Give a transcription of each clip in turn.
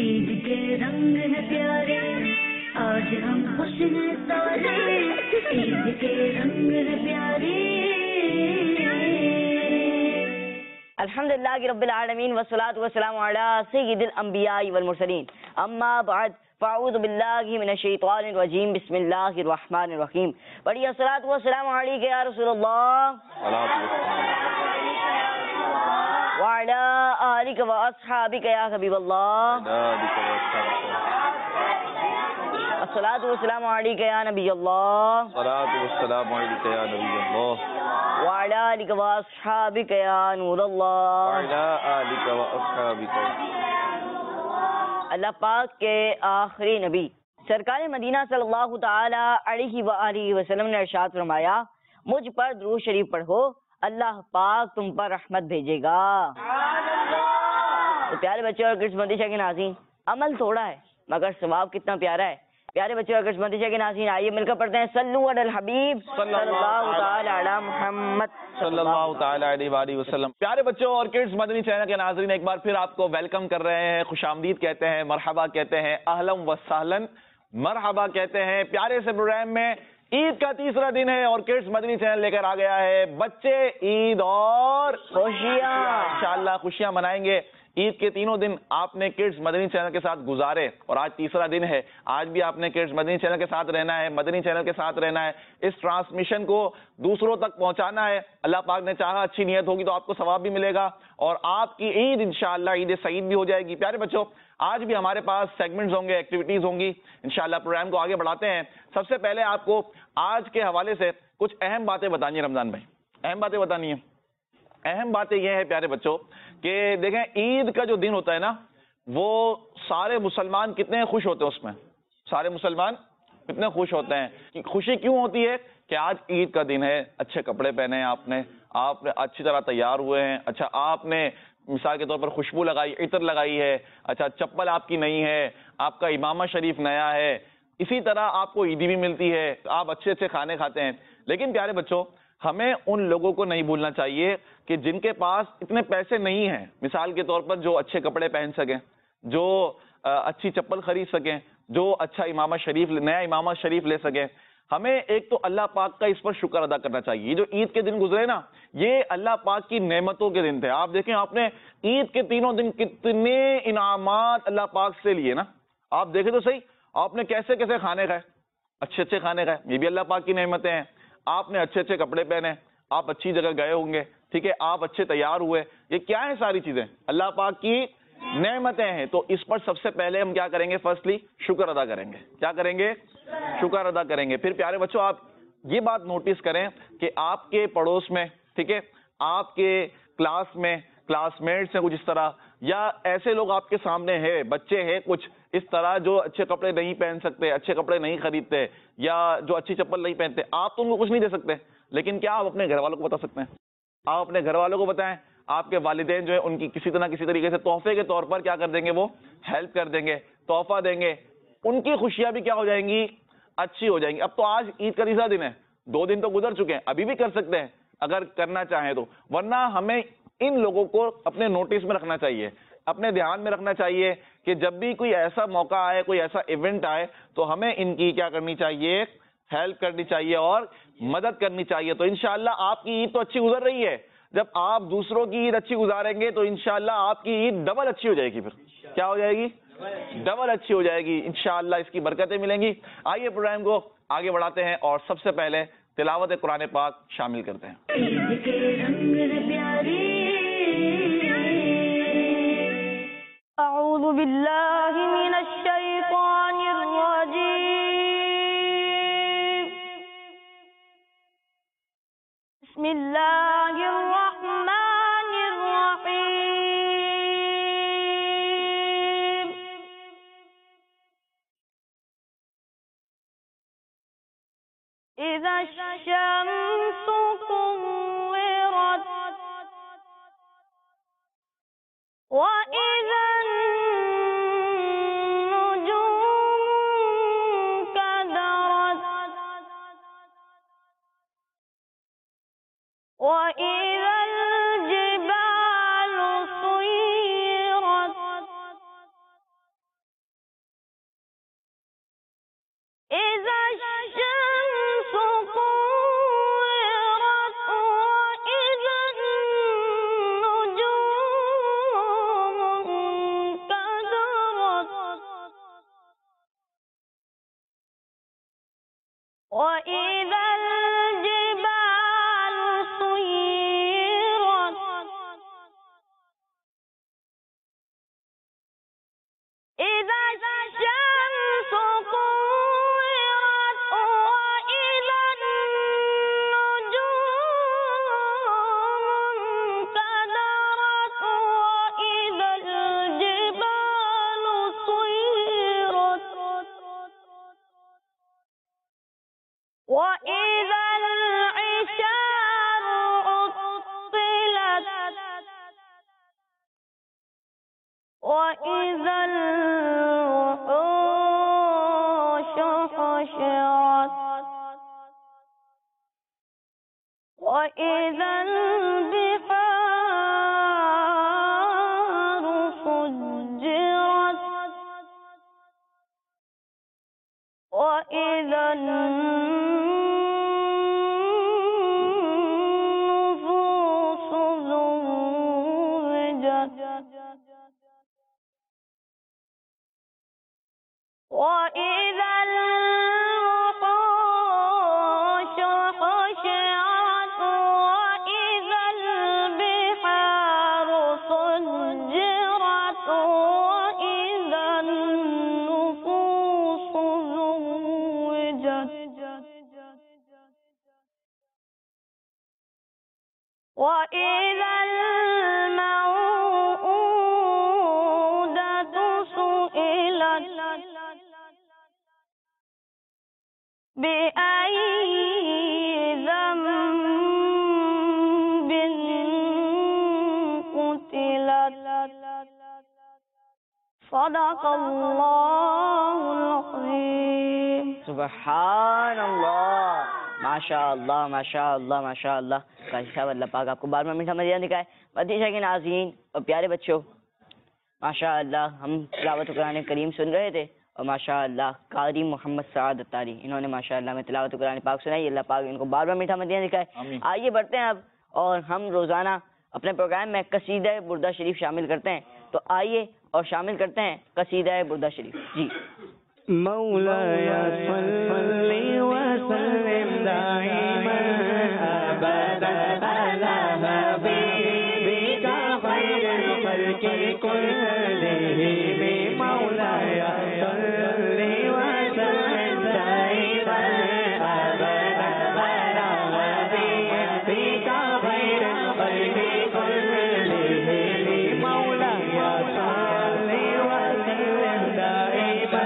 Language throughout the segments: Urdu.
عید کے رنگ ہے پیارے، آج ہم خوش ہیں سارے، عید کے رنگ ہے پیارے۔ الحمدللہ رب العالمین والصلاة والسلام علی سید الانبیاء والمرسلین، اما بعد فاعوذ باللہ من الشیطان الرجیم، بسم اللہ الرحمن الرحیم۔ پڑھیے الصلاۃ والسلام علیک یا رسول اللہ وعلی آلک واصحابک یا حبیب اللہ، الصلاۃ والسلام علیک یا نبی اللہ، وعلی آلک واصحابک یا نور اللہ۔ اللہ پاک کے آخری نبی سرکار مدینہ صلی اللہ تعالی علیہ وآلہ وسلم نے ارشاد فرمایا، مجھ پر درود شریف پڑھو، اللہ پاک تم پر رحمت بھیجے گا۔ تو پیارے بچے اور کرسمس مندیشہ کے ناظرین، عمل تھوڑا ہے مگر ثواب کتنا پیارا ہے۔ پیارے بچے اور کرسمس مندیشہ کے ناظرین، آئیے مل کر پڑھتے ہیں صلو علی الحبیب صلی اللہ تعالی علی محمد صلی اللہ تعالی علیہ وآلہ وسلم۔ پیارے بچوں اور کڈز مدنی چینل کے ناظرین، ایک بار پھر آپ کو ویلکم کر رہے ہیں، خوش آمدید کہتے ہیں، مرحبا کہتے ہیں، اہلا و سہلا مرحبا کہتے ہیں۔ پیارے سے پروگرام میں عید کا تیسرا دن ہے اور کڈز مدنی چینل لے کر آ گیا ہے بچے عید اور خوشیاں۔ انشاءاللہ خوشیاں منائیں گے۔ عید کے تینوں دن آپ نے کڈز مدنی چینل کے ساتھ گزارے اور آج تیسرا دن ہے، آج بھی آپ نے کڈز مدنی چینل کے ساتھ رہنا ہے، مدنی چینل کے ساتھ رہنا ہے، اس ٹرانسمیشن کو دوسروں تک پہنچانا ہے۔ اللہ پاک نے چاہا اچھی نیت ہوگی تو آپ کو ثواب بھی ملے گا اور آپ کی عید انشاءاللہ عید سعید بھی ہو جائے گی۔ پیارے بچوں، آج بھی ہمارے پاس سیگمنٹس ہوں گے، ایکٹیویٹیز ہوں گی، انشاءاللہ پروگرام کو آگے بڑھاتے ہیں۔ سب سے پہلے آپ کو آج کے حوالے سے کچھ اہم باتیں بتانی ہیں رمضان بھائی، اہم باتیں بتانی ہیں۔ اہم باتیں یہ ہے پیارے بچوں کہ دیکھیں عید کا جو دن ہوتا ہے نا، وہ سارے مسلمان کتنے خوش ہوتے ہیں، اس میں سارے مسلمان کتنے خوش ہوتے ہیں۔ خوشی کیوں ہوتی ہے کہ آج عید کا دن ہے، اچھے کپڑے پہنے ہیں، آپ نے اچھی طرح تیار ہوئے ہیں، اچھا آپ نے مثال کے طور پر خوشبو لگائی، عطر لگائی ہے، اچھا چپل آپ کی نئی ہے، آپ کا امامہ شریف نیا ہے، اسی طرح آپ کو عیدی بھی ملتی ہے، آپ اچھے اچھے کھانے کھاتے ہیں۔ لیکن پیارے بچوں، ہمیں ان لوگوں کو نہیں بھولنا چاہیے کہ جن کے پاس اتنے پیسے نہیں ہیں، مثال کے طور پر جو اچھے کپڑے پہن سکیں، جو اچھی چپل خرید سکیں، جو اچھا امامہ شریف نیا امامہ شریف لے سکیں۔ ہمیں ایک تو اللہ پاک کا اس پر شکر ادا کرنا چاہیے۔ یہ جو عید کے دن گزرے نا، یہ اللہ پاک کی نعمتوں کے دن تھے۔ آپ دیکھیں آپ نے عید کے تینوں دن کتنے انعامات اللہ پاک سے لیے نا، آپ دیکھیں تو صحیح، آپ نے کیسے کیسے کھانے کھائے، اچھے اچھے کھانے کھائے، یہ بھی اللہ پاک کی نعمتیں ہیں۔ آپ نے اچھے اچھے کپڑے پہنے، آپ اچھی جگہ گئے ہوں گے، ٹھیک ہے، آپ اچھے تیار ہوئے، یہ کیا ہے ساری چیزیں اللہ پاک کی نعمتیں ہیں۔ تو اس پر سب سے پہلے ہم کیا کریں گے، فرسٹلی شکر ادا کریں گے۔ کیا کریں گے؟ شکر ادا کریں گے۔ پھر پیارے بچوں آپ یہ بات نوٹس کریں کہ آپ کے پڑوس میں، ٹھیک ہے، آپ کے کلاس میں کلاس میٹس ہیں کچھ اس طرح، یا ایسے لوگ آپ کے سامنے ہیں، بچے ہیں کچھ اس طرح جو اچھے کپڑے نہیں پہن سکتے، اچھے کپڑے نہیں خریدتے، یا جو اچھی چپل نہیں پہنتے، آپ تو ان کو کچھ نہیں دے سکتے، لیکن کیا آپ اپنے گھر والوں کو بتا سکتے ہیں؟ آپ اپنے گھر والوں کو بتائیں، آپ کے والدین جو ہے ان کی کسی طرح کسی طریقے سے تحفے کے طور پر کیا کر دیں گے، وہ ہیلپ کر دیں گے، تحفہ دیں گے، ان کی خوشیاں بھی کیا ہو جائیں گی، اچھی ہو جائیں گی۔ اب تو آج عید کا تیسرا دن ہے، 2 دن تو گزر چکے ہیں، ابھی بھی کر سکتے ہیں اگر کرنا چاہیں تو، ورنہ ہمیں ان لوگوں کو اپنے نوٹس میں رکھنا چاہیے، اپنے دھیان میں رکھنا چاہیے کہ جب بھی کوئی ایسا موقع آئے، کوئی ایسا ایونٹ آئے تو ہمیں ان کی کیا کرنی چاہیے، ہیلپ کرنی چاہیے اور مدد کرنی چاہیے۔ تو انشاءاللہ آپ کی عید تو اچھی گزر رہی ہے، جب آپ دوسروں کی عید اچھی گزاریں گے تو انشاءاللہ آپ کی عید ڈبل اچھی ہو جائے گی۔ پھر کیا ہو جائے گی؟ ڈبل اچھی ہو جائے گی، انشاءاللہ اس کی برکتیں ملیں گی۔ آئیے پروگرام کو آگے بڑھاتے ہیں اور سب سے پہلے تلاوت قرآن پاک شامل کرتے ہیں۔ عید کے رنگ ہے پیارے، اعوذ باللہ من الشیطان الرجیم، بسم اللہ الرحمن الرحیم، اذا الشمس كورت وإذا النجوم كدرت وإذا الجبال سيرت وإذا الجبال سيرت إذا الشمس كورت وإذا النجوم انكدرت وإذا الجبال سيرت وإذا العشار عطلت وإذا الوحوش حشرت وإذا البحار فجرت وإذا النفوس زوجت وإذا الوحوش حشرت وإذا البحار سجرت وإذا النفوس زوجت وإذا الموءودة سئلت بأي ذنب قتلت صدق الله العظيم. سبحان اللہ، ماشاء اللہ ماشاء اللہ ماشاء اللہ. قاضی صاحب اللہ پاک آپ کو بار بار میٹھا مدینہ دکھائے. مدینہ کے ناظرین اور پیارے بچوں، ماشاء اللہ ہم تلاوت قرآن کریم سن رہے تھے اور ماشاء اللہ قاری محمد سعد اتاری انہوں نے ماشاء اللہ میں تلاوت قرآن پاک سنائی. اللہ پاک ان کو بار بار میٹھا مدینہ دکھائے. آئیے بڑھتے ہیں اب، اور ہم روزانہ اپنے پروگرام میں قصیدہ بردہ شریف شامل کرتے ہیں، تو آئیے اور شامل کرتے ہیں قصیدہ بردہ شریف. جی. مولاي صل وسلم دائما ابدا على حبيبك خير الخلق كلهم. مولاي صل وسلم دائما ابدا على حبيبك خير الخلق كلهم. مولاي صل وسلم دائما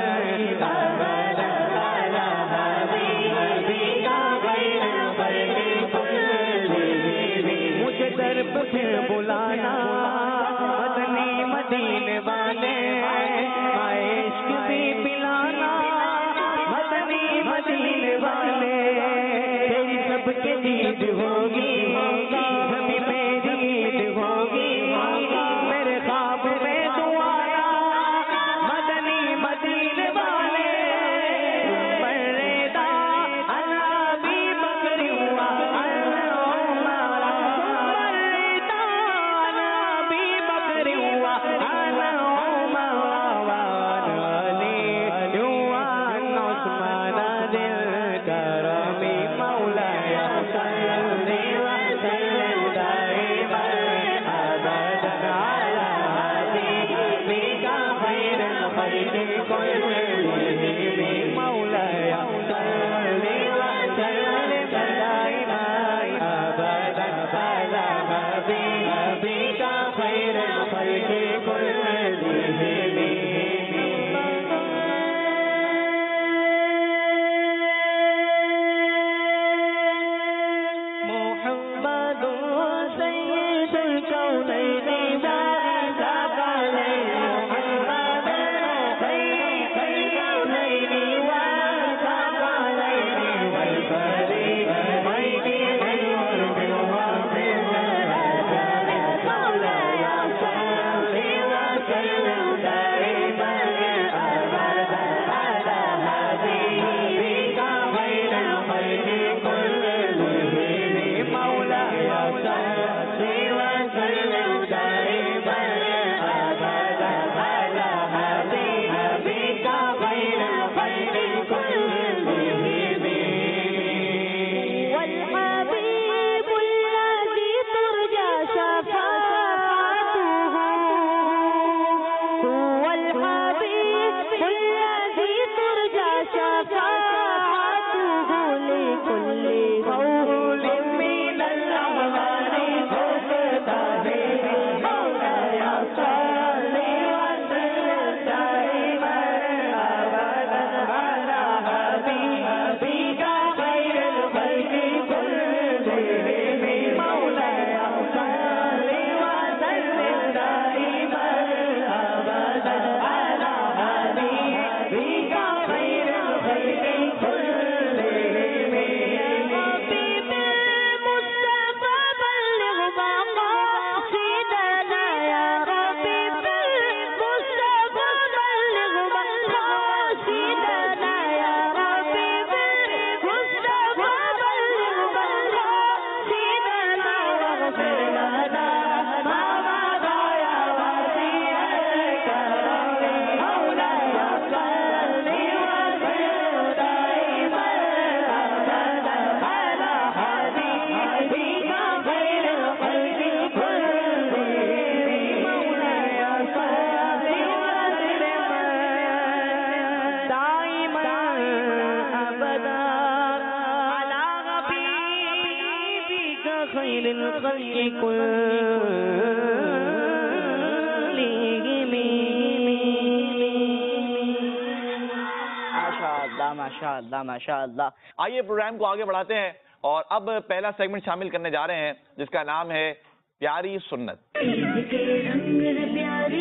پھر بلانا مدنی مدینے والے عشق بھی پلانا مدنی مدینے والے. تیری سب کے دید ہوگی سبھی میری عید ہوگی میرے خواب میں دعانا مدنی مدینے والے. پردہ الابی بکری ہوا الخلق كلهم ماشاء اللہ ماشاء اللہ. آئیے پروگرام کو آگے بڑھاتے ہیں اور اب پہلا سیگمنٹ شامل کرنے جا رہے ہیں جس کا نام ہے پیاری سنت. عید کے رنگ ہیں پیارے.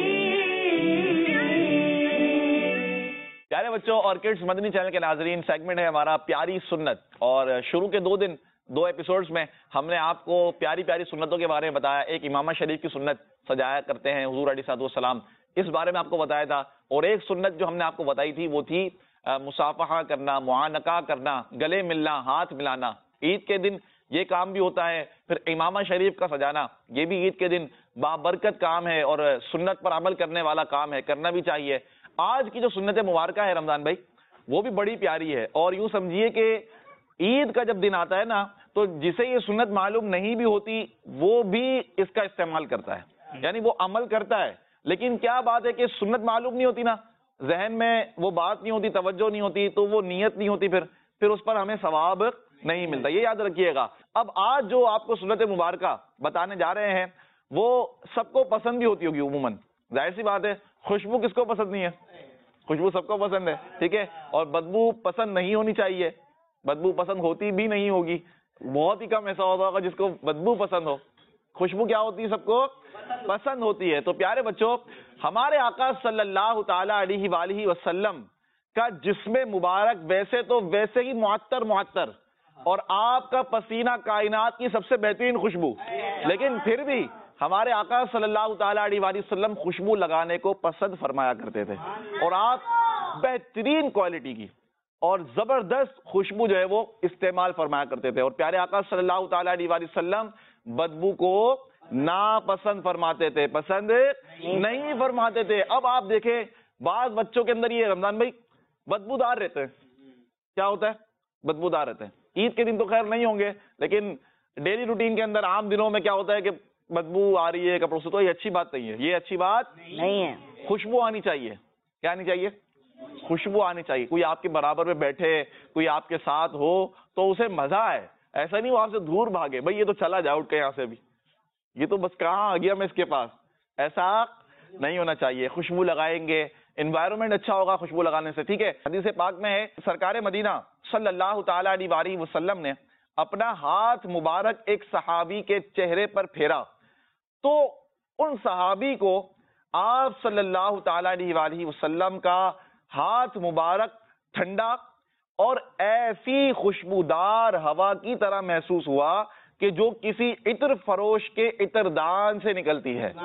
پیارے بچوں اور کڈز مدنی چینل کے ناظرین، سیگمنٹ ہے ہمارا پیاری سنت، اور شروع کے 2 ایپیسوڈز میں ہم نے آپ کو پیاری پیاری سنتوں کے بارے میں بتایا. ایک امامہ شریف کی سنت سجایا کرتے ہیں حضور علیہ السلام، اس بارے میں آپ کو بتایا تھا. اور ایک سنت جو ہم نے آپ کو بتائی تھی وہ تھی مصافحہ کرنا، معانقہ کرنا، گلے ملنا، ہاتھ ملانا. عید کے دن یہ کام بھی ہوتا ہے. پھر امامہ شریف کا سجانا، یہ بھی عید کے دن بابرکت کام ہے اور سنت پر عمل کرنے والا کام ہے، کرنا بھی چاہیے. آج کی جو سنت مبارکہ ہے رمضان بھائی، وہ بھی بڑی پیاری ہے. اور یوں سمجھیے کہ عید کا جب دن آتا ہے نا، تو جسے یہ سنت معلوم نہیں بھی ہوتی وہ بھی اس کا استعمال کرتا ہے، یعنی وہ عمل کرتا ہے. لیکن کیا بات ہے کہ سنت معلوم نہیں ہوتی نا، ذہن میں وہ بات نہیں ہوتی، توجہ نہیں ہوتی، تو وہ نیت نہیں ہوتی، پھر اس پر ہمیں ثواب نہیں ملتا. یہ یاد رکھیے گا. اب آج جو آپ کو سنت مبارکہ بتانے جا رہے ہیں وہ سب کو پسند بھی ہوتی ہوگی. عموماً ظاہر سی بات ہے، خوشبو کس کو پسند نہیں ہے؟ خوشبو سب کو پسند ہے، ٹھیک ہے. اور بدبو پسند نہیں ہونی چاہیے، بدبو پسند ہوتی بھی نہیں ہوگی. بہت ہی کم ایسا ہوتا ہوگا جس کو بدبو پسند ہو. خوشبو کیا ہوتی ہے؟ سب کو پسند ہوتی ہے. تو پیارے بچوں، ہمارے آقا صلی اللہ تعالی علیہ وآلہ وسلم کا جسم مبارک ویسے تو ویسے ہی معطر، اور آپ کا پسینہ کائنات کی سب سے بہترین خوشبو، لیکن پھر بھی ہمارے آقا صلی اللہ تعالی علیہ وآلہ وسلم خوشبو لگانے کو پسند فرمایا کرتے تھے. اور آپ بہترین کوالٹی کی اور زبردست خوشبو جو ہے وہ استعمال فرمایا کرتے تھے. اور پیارے آقا صلی اللہ تعالی علیہ وآلہ وسلم بدبو کو ناپسند فرماتے تھے، پسند نہیں فرماتے تھے. اب آپ دیکھیں بعض بچوں کے اندر یہ رمضان بھائی بدبودار رہتے ہیں. کیا ہوتا ہے؟ بدبودار رہتے ہیں. عید کے دن تو خیر نہیں ہوں گے، لیکن ڈیلی روٹین کے اندر عام دنوں میں کیا ہوتا ہے کہ بدبو آ رہی ہے کپڑوں سے. تو یہ اچھی بات نہیں ہے، یہ اچھی بات نہیں ہے. خوشبو آنی چاہیے. کیا آنی چاہیے؟ خوشبو آنی چاہیے. کوئی آپ کے برابر میں بیٹھے، کوئی آپ کے ساتھ ہو تو اسے مزہ آئے. ایسا نہیں وہ آپ سے دور بھاگے، بھائی یہ تو چلا جائے اٹھ کے یہاں سے بھی، یہ تو بس کہاں آ گیا میں اس کے پاس. ایسا نہیں ہونا چاہیے. خوشبو لگائیں گے، انوائرمنٹ اچھا ہوگا خوشبو لگانے سے. ٹھیک ہے. حدیث پاک میں ہے سرکار مدینہ صلی اللہ تعالی علیہ وآلہ وسلم نے اپنا ہاتھ مبارک ایک صحابی کے چہرے پر پھیرا تو ان صحابی کو آپ صلی اللہ تعالی علیہ وآلہ وسلم کا ہاتھ مبارک ٹھنڈا اور ایسی خوشبودار ہوا کی طرح محسوس ہوا کہ جو کسی عطر فروش کے عطر دان سے نکلتی ہے.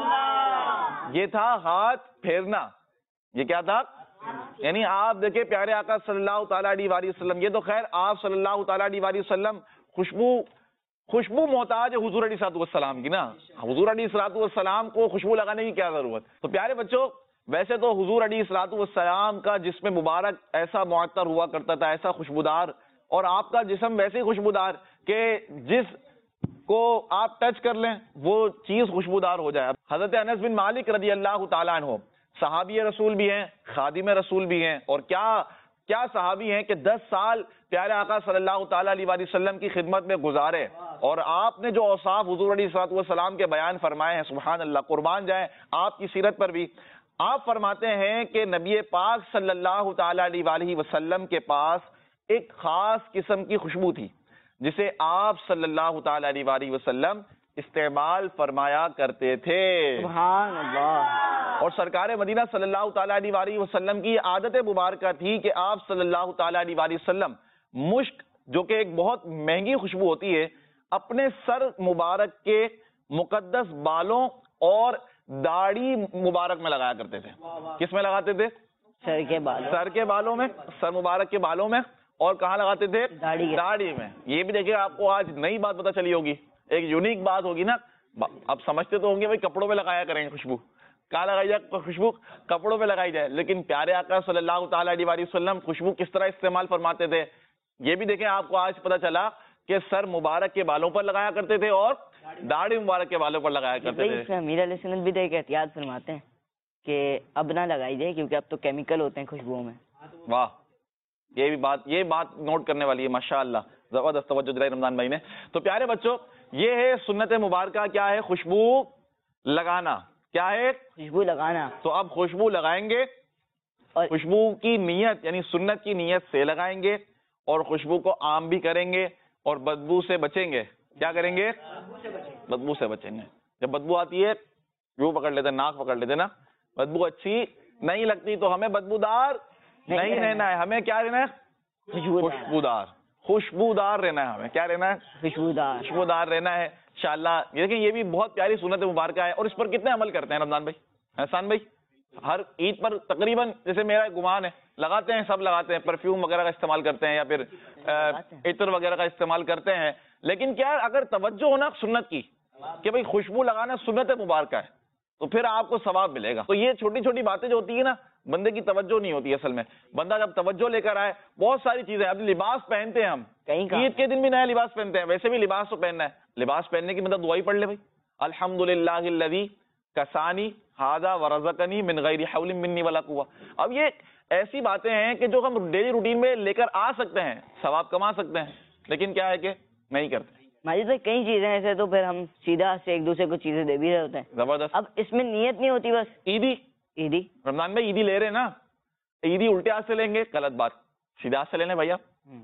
یہ تھا ہاتھ پھیرنا. یہ کیا تھا؟ یعنی آپ دیکھیں پیارے آقا صلی اللہ تعالی علیہ وآلہ وسلم، یہ تو خیر آپ صلی اللہ تعالی علیہ وآلہ وسلم خوشبو محتاج ہے حضور علیہ السلام کی نا. حضور علیہ السلام کو خوشبو لگانے کی کیا ضرورت؟ تو پیارے بچوں، ویسے تو حضور علیہ السلام کا جسم مبارک ایسا معطر ہوا کرتا تھا، ایسا خوشبودار، اور آپ کا جسم ویسے ہی خوشبودار کہ جس کو آپ ٹچ کر لیں وہ چیز خوشبودار ہو جائے. حضرت انس بن مالک رضی اللہ تعالیٰ عنہ صحابی رسول بھی ہیں، خادم رسول بھی ہیں، اور کیا صحابی ہیں کہ 10 سال پیارے آقا صلی اللہ تعالی علیہ وآلہ وسلم کی خدمت میں گزارے. اور آپ نے جو اوصاف حضور علیہ السلام کے بیان فرمائے ہیں، سبحان اللہ، قربان جائیں آپ کی سیرت پر بھی. آپ فرماتے ہیں کہ نبی پاک صلی اللہ تعالی علیہ وآلہ وسلم کے پاس ایک خاص قسم کی خوشبو تھی جسے آپ صلی اللہ تعالی علیہ وآلہ وسلم استعمال فرمایا کرتے تھے. سبحان اللہ. اور سرکار مدینہ صلی اللہ تعالی علیہ وآلہ وسلم کی عادت مبارکہ تھی کہ آپ صلی اللہ تعالی علیہ وآلہ وسلم مشک، جو کہ ایک بہت مہنگی خوشبو ہوتی ہے، اپنے سر مبارک کے مقدس بالوں اور داڑھی مبارک میں لگایا کرتے تھے. کس میں لگاتے تھے؟ سر کے بالوں، سر کے بالوں میں، سر مبارک کے بالوں میں. اور کہاں لگاتے تھے؟ داڑھی میں. یہ بھی دیکھیں آپ کو آج نئی بات پتہ چلی ہوگی، ایک یونیک بات ہوگی نا. اب سمجھتے تو ہوں گے بھائی کپڑوں پہ لگایا کریں خوشبو. کہاں لگائی جائے خوشبو؟ کپڑوں پہ لگائی جائے. لیکن پیارے آقا صلی اللہ تعالی علیہ وآلہ وسلم خوشبو کس طرح استعمال فرماتے تھے یہ بھی دیکھیں. آپ کو آج پتہ چلا کہ سر مبارک کے بالوں پر لگایا کرتے تھے اور داڑھی مبارک کے بالوں پر لگایا کرتے تھے. امیر علیہ سنت بھی تو ایک احتیاط فرماتے ہیں کہ اب نہ لگائی جائے کیونکہ اب تو کیمیکل ہوتے ہیں خوشبوؤں میں. واہ، یہ بات نوٹ کرنے والی ہے ماشاء اللہ. زبردست توجہ دلائی رمضان بھائی نے. تو پیارے بچوں یہ ہے سنت مبارکہ, کیا ہے؟ خوشبو لگانا. کیا ہے؟ خوشبو لگانا. تو اب خوشبو لگائیں گے اور خوشبو کی نیت یعنی سنت کی نیت سے لگائیں گے, اور خوشبو کو عام بھی کریں گے, اور بدبو سے بچیں گے. کیا کریں گے؟ بدبو سے بچیں گے. جب بدبو آتی ہے یوں پکڑ لیتے, ناک پکڑ لیتے نا, بدبو اچھی نہیں لگتی تو ہمیں بدبودار نہیں رہنا ہے, ہمیں کیا رہنا ہے؟ خوشبودار. خوشبودار رہنا ہے ہمیں. کیا رہنا ہے؟ خوشبودار رہنا ہے انشاءاللہ. دیکھیں یہ بھی بہت پیاری سنت مبارکہ ہے, اور اس پر کتنے عمل کرتے ہیں رمضان بھائی, احسان بھائی؟ ہر عید پر تقریباً, جیسے میرا گمان ہے, لگاتے ہیں, سب لگاتے ہیں, پرفیوم وغیرہ کا استعمال کرتے ہیں یا پھر عطر وغیرہ کا استعمال کرتے ہیں. لیکن کیا اگر توجہ ہونا سنت کی کہ بھئی خوشبو لگانا سنت مبارکہ ہے تو پھر آپ کو ثواب ملے گا. تو یہ چھوٹی چھوٹی باتیں جو ہوتی ہیں نا, بندے کی توجہ نہیں ہوتی اصل میں. بندہ جب توجہ لے کر آئے, بہت ساری چیزیں, اب لباس پہنتے ہیں ہم, عید کے دن بھی نیا لباس پہنتے ہیں, ویسے بھی لباس تو پہننا ہے. لباس پہننے کی مطلب دعا ہی پڑھ لے بھائی, الحمدللہ الذی کسانی ھذا ورزقنی من غیر حول منی ولا قوہ. اب یہ ایسی باتیں ہیں کہ جو ہم ڈیلی روٹین میں لے کر آ سکتے ہیں, ثواب کما سکتے ہیں, لیکن کیا ہے کہ نہیں کرتے. ماجد بھائی کئی چیزیں ایسے تو پھر ہم سیدھا سے ایک دوسرے کو چیزیں دے بھی رہے ہوتے ہیں. زبردست. اب اس میں نیت نہیں ہوتی, بس عیدی رمضان میں عیدی لے رہے نا, عیدی الٹے ہاتھ سے لیں گے, غلط بات, سیدھے ہاتھ سے لے لیں بھیا.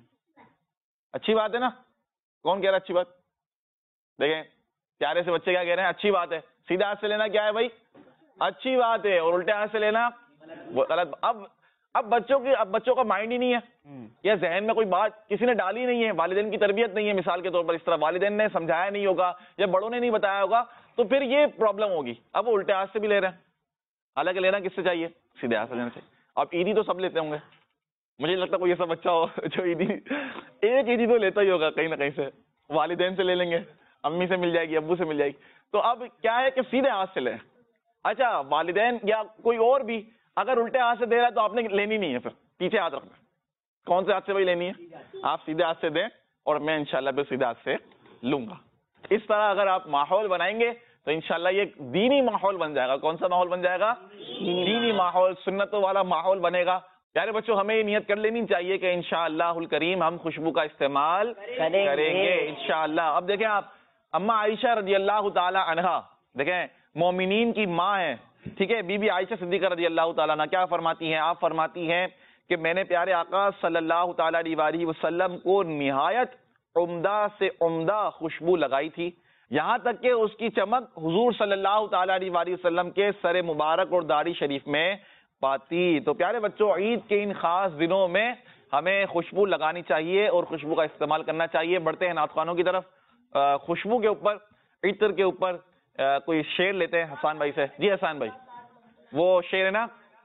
اچھی بات ہے نا, کون کہہ رہا ہے اچھی بات؟ دیکھیں پیارے سے بچے کیا کہہ رہے ہیں, اچھی بات ہے. سیدھے ہاتھ سے لینا کیا ہے بھائی؟ اچھی بات ہے, اور الٹے ہاتھ سے لینا وہ غلط. اب بچوں کا مائنڈ ہی نہیں ہے, یا ذہن میں کوئی بات کسی نے ڈالی نہیں ہے, والدین کی تربیت نہیں ہے, مثال کے طور پر اس طرح والدین نے سمجھایا نہیں ہوگا یا بڑوں نے نہیں بتایا ہوگا, تو پھر یہ پرابلم ہوگی. اب وہ الٹے ہاتھ سے بھی لے رہے ہیں, حالانکہ لینا کس سے چاہیے؟ سیدھے ہاتھ سے لینا چاہیے. اب عیدی تو سب لیتے ہوں گے, مجھے نہیں لگتا کوئی ایسا بچہ ہو جو عیدی ایک عیدی تو لیتا ہی ہوگا کہیں نہ کہیں سے. والدین سے لے لیں گے, امی سے مل جائے گی, ابو سے مل جائے گی. تو اب کیا ہے کہ سیدھے ہاتھ سے لیں. اچھا والدین یا کوئی اور بھی اگر الٹے ہاتھ سے دے رہا ہے تو آپ نے لینی نہیں ہے, پھر پیچھے ہاتھ رکھنا. کون سے ہاتھ سے بھائی لینی ہے؟ آپ سیدھے ہاتھ سے دیں, اور میں انشاءاللہ پھر سیدھے ہاتھ سے لوں گا. اس طرح اگر آپ ماحول بنائیں گے تو انشاءاللہ یہ دینی ماحول بن جائے گا. کون سا ماحول بن جائے گا؟ دینی ماحول, سنتوں والا ماحول بنے گا. پیارے بچوں ہمیں یہ نیت کر لینی چاہیے کہ انشاءاللہ الکریم ہم خوشبو کا استعمال کریں گے انشاءاللہ. اب دیکھیں آپ, اما عائشہ رضی اللہ تعالی عنہا, دیکھیں مومنین کی ماں ہیں, ٹھیک ہے, بی بی عائشہ صدیقہ رضی اللہ تعالیٰ عنہ کیا فرماتی ہیں؟ آپ فرماتی ہیں کہ میں نے پیارے آقا صلی اللہ تعالیٰ علیہ وسلم کو نہایت عمدہ سے عمدہ خوشبو لگائی تھی, یہاں تک کہ اس کی چمک حضور صلی اللہ تعالیٰ علیہ وسلم کے سر مبارک اور داڑھی شریف میں پاتی. تو پیارے بچوں عید کے ان خاص دنوں میں ہمیں خوشبو لگانی چاہیے اور خوشبو کا استعمال کرنا چاہیے. بڑھتے ہیں نعت خوانوں کی طرف. خوشبو کے اوپر, عطر کے اوپر کوئی شعر لیتے ہیں حسان بھائی سے. جی حسان بھائی, وہ شعر ہے نا,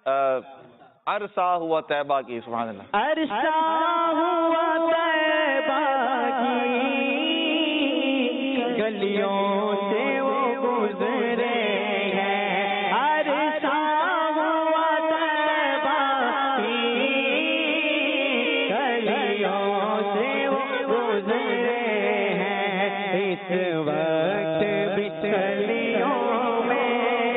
عرصہ ہوا طیبہ کی. سبحان اللہ. عرصہ ہوا طیبہ کی گلیوں سے وہ گزرے ہیں. عرصہ ہوا طیبہ کی گلیوں سے وہ گزرے ہیں. اس وقت بھی گلیوں میں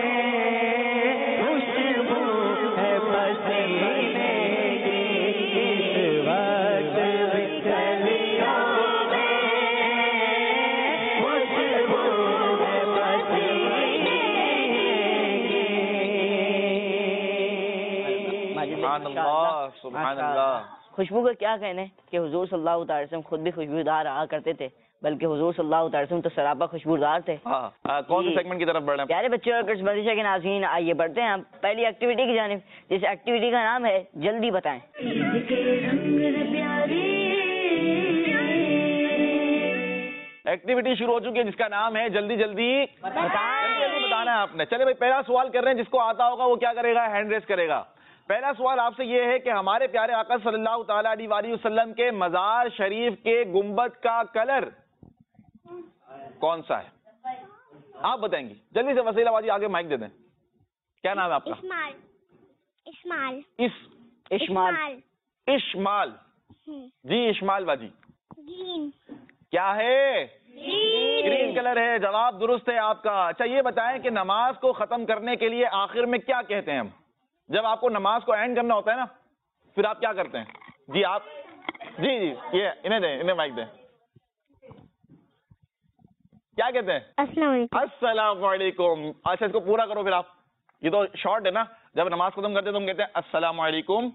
خوشبو ہے پسینے کی. اس وقت بھی گلیوں میں خوشبو ہے پسینے کی. سبحان اللہ, سبحان اللہ. خوشبو کا کیا کہنا ہے کہ حضور صلی اللہ تعالی وسلم خود بھی خوشبودار رہا کرتے تھے, بلکہ حضور صلی اللہ تعالی وسلم تو سراپا خوشبودار تھے. کون سے سیگمنٹ کی طرف بڑھ رہے ہیں پیارے بچے اور کرش مدرسہ کے ناظرین, آئیے بڑھتے ہیں ہم پہلی ایکٹیویٹی کی جانب, جس ایکٹیویٹی کا نام ہے جلدی بتائیں. عید کے رنگ ہے پیارے, ایکٹیویٹی شروع ہو چکی ہے جس کا نام ہے جلدی جلدی بتانا ہے آپ نے. چلے بھائی پہلا سوال کر رہے ہیں, جس کو آتا ہوگا وہ کیا کرے گا؟ ہینڈ ریز کرے گا. پہلا سوال آپ سے یہ ہے کہ ہمارے پیارے آقا صلی اللہ تعالیٰ علیہ وسلم کے مزار شریف کے گنبد کا کلر کون سا ہے؟ آپ بتائیں گی جلدی سے. وسیلہ بازی آگے مائک دے دیں. کیا نام ہے آپ کا؟ اشمال. جی اشمال باجی, کیا ہے؟ گرین کلر ہے. جواب درست ہے آپ کا. اچھا یہ بتائیں کہ نماز کو ختم کرنے کے لیے آخر میں کیا کہتے ہیں ہم؟ جب آپ کو نماز کو اینڈ کرنا ہوتا ہے نا, پھر آپ کیا کرتے ہیں؟ جی آپ جی جی یہ انہیں دیں, انہیں مائک دیں. کیا کہتے ہیں؟ السلام علیکم. السلام علیکم. اچھا اس کو پورا کرو پھر آپ, یہ تو شارٹ ہے نا. جب نماز ختم کرتے ہیں تو ہم کہتے ہیں السلام علیکم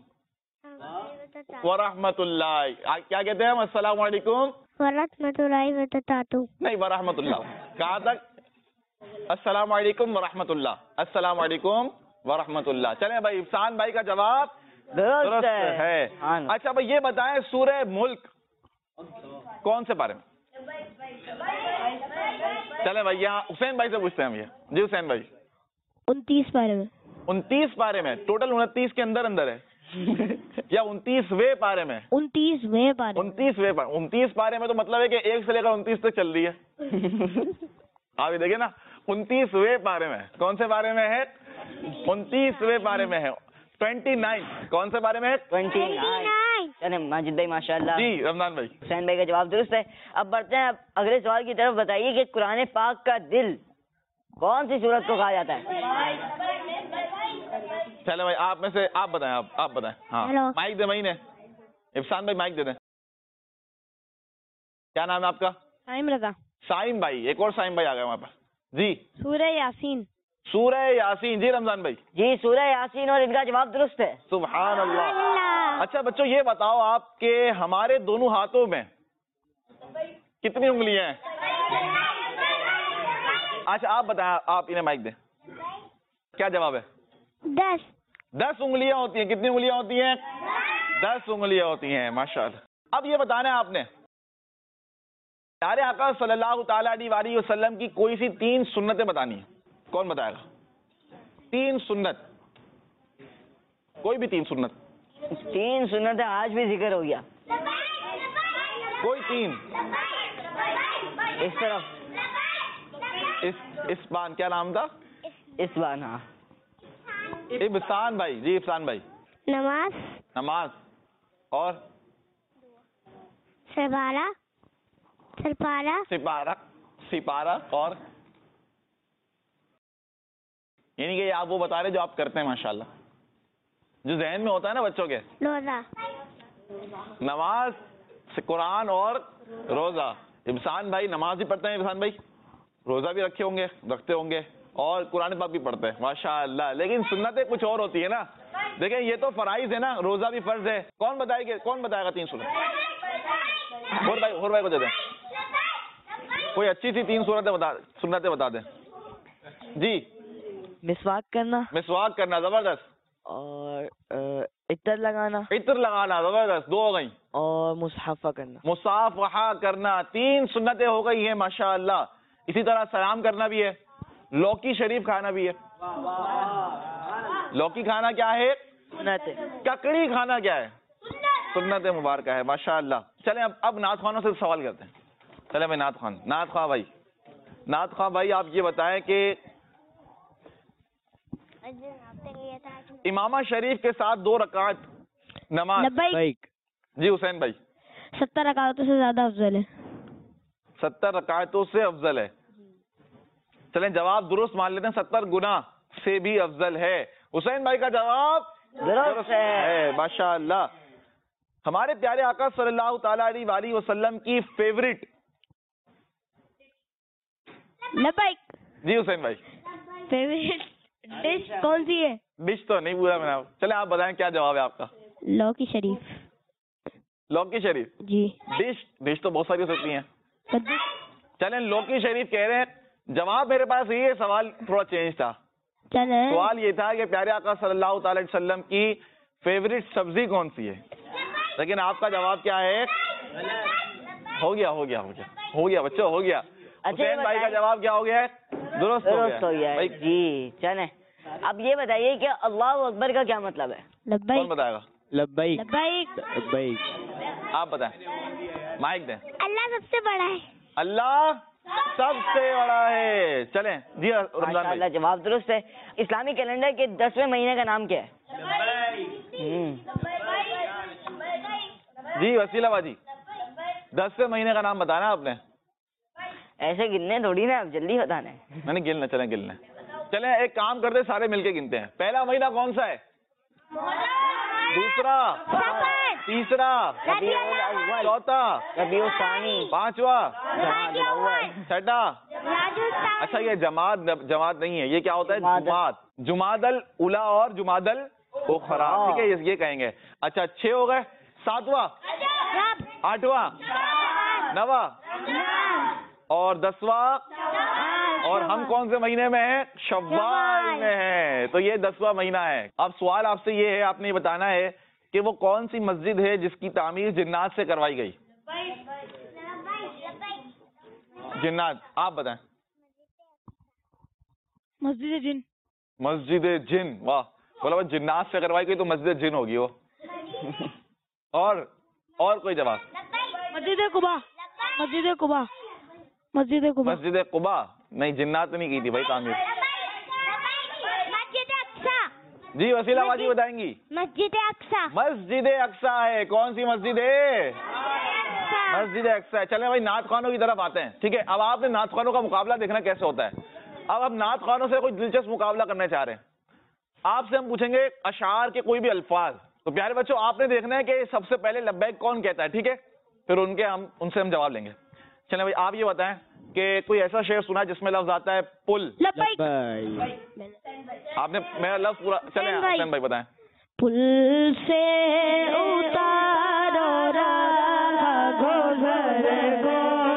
ورحمۃ اللہ. کیا کہتے ہیں ہم؟ السلام علیکم ورحمۃ اللہ وبرکاتہ. نہیں ورحمۃ اللہ. کہاں تک؟ السلام علیکم ورحمۃ اللہ. السلام علیکم ورحمۃ اللہ. چلیں بھائی, افسان بھائی کا جواب درست ہے. اچھا بھائی یہ بتائیں سورہ ملک کون سے پارے میں؟ چلیں بھائی یہاں حسین بھائی سے پوچھتے ہیں ہم یہ. جی حسین بھائی. 29 پارے میں. 29 پارے میں. ٹوٹل 29 کے اندر اندر ہے یا 29ویں پارے میں؟ 29ویں پارے. 29ویں پارے. 29 پارے میں تو مطلب ہے کہ 1 سے لے کر 29 تک چل رہی ہے. آپ یہ دیکھیں نا 29ویں پارے میں. کون سے پارے میں ہے؟ 29ویں پارے میں ہے. 29 کون سے پارے میں ہے؟ 29. چلیں ماجد بھائی ماشاء اللہ. جی رمضان بھائی. حسین بھائی کا جواب درست ہے. اب بڑھتے ہیں اگلے سوال کی طرف. بتائیے کہ قرآن پاک کا دل کون سی صورت کو کہا جاتا ہے؟ چلے بھائی آپ میں سے آپ بتائیں. آپ بتائیں. ہاں مائک دے مہینے. افسان بھائی مائک دے دیں. کیا نام ہے آپ کا؟ سائم رضا. سائم بھائی. ایک اور سائم بھائی آ گئے وہاں پر. جی سورہ یاسین. سورہ یاسین. جی رمضان بھائی. جی سورہ یاسین, اور ان کا جواب درست ہے. سبحان اللہ. اچھا بچوں یہ بتاؤ آپ کہ ہمارے دونوں ہاتھوں میں کتنی انگلیاں ہیں؟ اچھا آپ بتائیں, آپ انہیں مائک دیں. کیا جواب ہے؟ 10. 10 انگلیاں ہوتی ہیں. کتنی انگلیاں ہوتی ہیں؟ 10 انگلیاں ہوتی ہیں. ماشاءاللہ. اب یہ بتانا ہے آپ نے پیارے آقا صلی اللہ تعالیٰ علیہ وسلم کی کوئی سی 3 سنتیں بتانی ہیں. کون بتائے گا؟ 3 سنت. کوئی بھی 3 سنت. 3 سنتیں آج بھی ذکر ہو گیا. کوئی 3. اس طرف اسبان. کیا نام تھا؟ اس بار. ہاں افسان بھائی. جی افسان بھائی. نماز. نماز اور سپارہ. سپارہ اور یعنی کہ آپ وہ بتا رہے جو آپ کرتے ہیں ماشاءاللہ, جو ذہن میں ہوتا ہے نا بچوں کے. روزہ. نماز, قرآن اور روزہ. افسان بھائی نماز بھی پڑھتے ہیں. افسان بھائی روزہ بھی رکھتے ہوں گے اور قرآن پاک بھی پڑھتے ہیں ماشاءاللہ. لیکن سنتیں کچھ اور ہوتی ہے نا. دیکھیں یہ تو فرائض ہے نا, روزہ بھی فرض ہے. کون بتائے گا 3 سنت؟ اور بھائی کو دے دیں. کوئی اچھی سی 3 سنتیں بتا دیں. جی. مسواک کرنا. زبردست. اور عطر لگانا. زبردست. 2 ہو گئی. اور مصافحہ کرنا. 3 سنتیں ہو گئی ہیں ماشاءاللہ. اسی طرح سلام کرنا بھی ہے. لوکی شریف کھانا بھی ہے. لوکی کھانا کیا ہے؟ سنت. ککڑی کھانا کیا ہے؟ سنت مبارکہ ہے ماشاءاللہ. چلیں اب نعت خوانوں سے سوال کرتے ہیں. چلیں بھائی نعت خواہ بھائی آپ یہ بتائیں کہ امامہ شریف کے ساتھ 2 رکعت نماز. جی حسین بھائی. 70 رکعتوں سے زیادہ افضل ہے. 70 رکعتوں سے افضل ہے. چلیں جواب درست مان لیتے ہیں. 70 گنا سے بھی افضل ہے. حسین بھائی کا جواب درست ہے ماشاءاللہ. ہمارے پیارے آقا صلی اللہ تعالیٰ علیہ وسلم کی فیوریٹ. لبیک. جی حسین بھائی. فیوریٹ ڈش کون سی ہے؟ ڈش تو نہیں پورا میں. چلیں آپ بتائیں کیا جواب ہے آپ کا؟ لوکی شریف. لوکی شریف. جی. ڈش تو بہت ساری ہو سکتی ہیں. چلیں لوکی شریف کہہ رہے ہیں. جواب میرے پاس یہ سوال تھوڑا چینج تھا. سوال یہ تھا کہ پیارے آقا صلی اللہ تعالی وسلم کی فیوریٹ سبزی کون سی ہے, لیکن آپ کا جواب کیا ہے؟ ہو گیا بچوں, ہو گیا. حسین بھائی کا جواب کیا ہو گیا ہے؟ درست ہو گیا. جی چلیں اب یہ بتائیے کہ اللہ اکبر کا کیا مطلب ہے؟ کون بتائے گا؟ لبیک. آپ بتائیں. مائک دیں. اللہ سب سے بڑا ہے. اللہ سب سے بڑا ہے. چلیں جی رمضان بھائی. جواب درست ہے. اسلامی کیلنڈر کے 10ویں مہینے کا نام کیا ہے؟ جی وسیلہ باجی 10ویں مہینے کا نام بتانا آپ نے. ایسے گننے تھوڑی نا, اب جلدی بتانا ہے. میں نے گننا. چلیں ایک کام کرتے سارے مل کے گنتے ہیں. پہلا مہینہ کون سا ہے؟ دوسرا. تیسرا، ربیع الاول، چوتھا، ربیع الثانی، پانچواں، جمادی الاول، چھٹا. اچھا یہ جماعت نہیں ہے، یہ کیا ہوتا ہے؟ جماعت. جماد الاولی اور جماد الاخری، ٹھیک ہے یہ کہیں گے. اچھا 6 ہو گئے. ساتواں، آٹھواں، نواں اور 10واں. اور ہم کون سے مہینے میں ہیں؟ شوال میں ہیں. تو یہ 10واں مہینہ ہے. اب سوال آپ سے یہ ہے، آپ نے یہ بتانا ہے کہ وہ کون سی مسجد ہے جس کی تعمیر جنات سے کروائی گئی؟ جنات، آپ بتائیں. مسجد جن. مسجد جن، واہ. بولا وہ جنات سے کروائی گئی تو مسجد جن ہوگی وہ. اور کوئی جواب؟ مسجد قباء. مسجد قباء. مسجد قباء. مسجد قباء نہیں، جنات نہیں کی تھی بھائی تعمیر. مسجد اقصی. جی وسیلہ باجی بتائیں گی. مسجد اقصی. مسجد اقصی ہے. کون سی مسجد ہے؟ مسجد اقصی ہے. چلیں بھائی نعت خوانوں کی طرف آتے ہیں. ٹھیک ہے، اب آپ نے نعت خوانوں کا مقابلہ دیکھنا کیسے ہوتا ہے. اب نعت خوانوں سے کوئی دلچسپ مقابلہ کرنا چاہ رہے ہیں. آپ سے ہم پوچھیں گے اشعار کے کوئی بھی الفاظ. تو پیارے بچوں آپ نے دیکھنا ہے کہ سب سے پہلے لبیک کون کہتا ہے. ٹھیک ہے، پھر ان سے ہم جواب لیں گے. چلیں بھائی آپ یہ بتائیں کہ کوئی ایسا شعر سنا جس میں لفظ آتا ہے پل. لبیک. آپ نے میرا لفظ پورا. چلیں حسین بھائی بتائیں. پل سے اتارو راہ گزر گو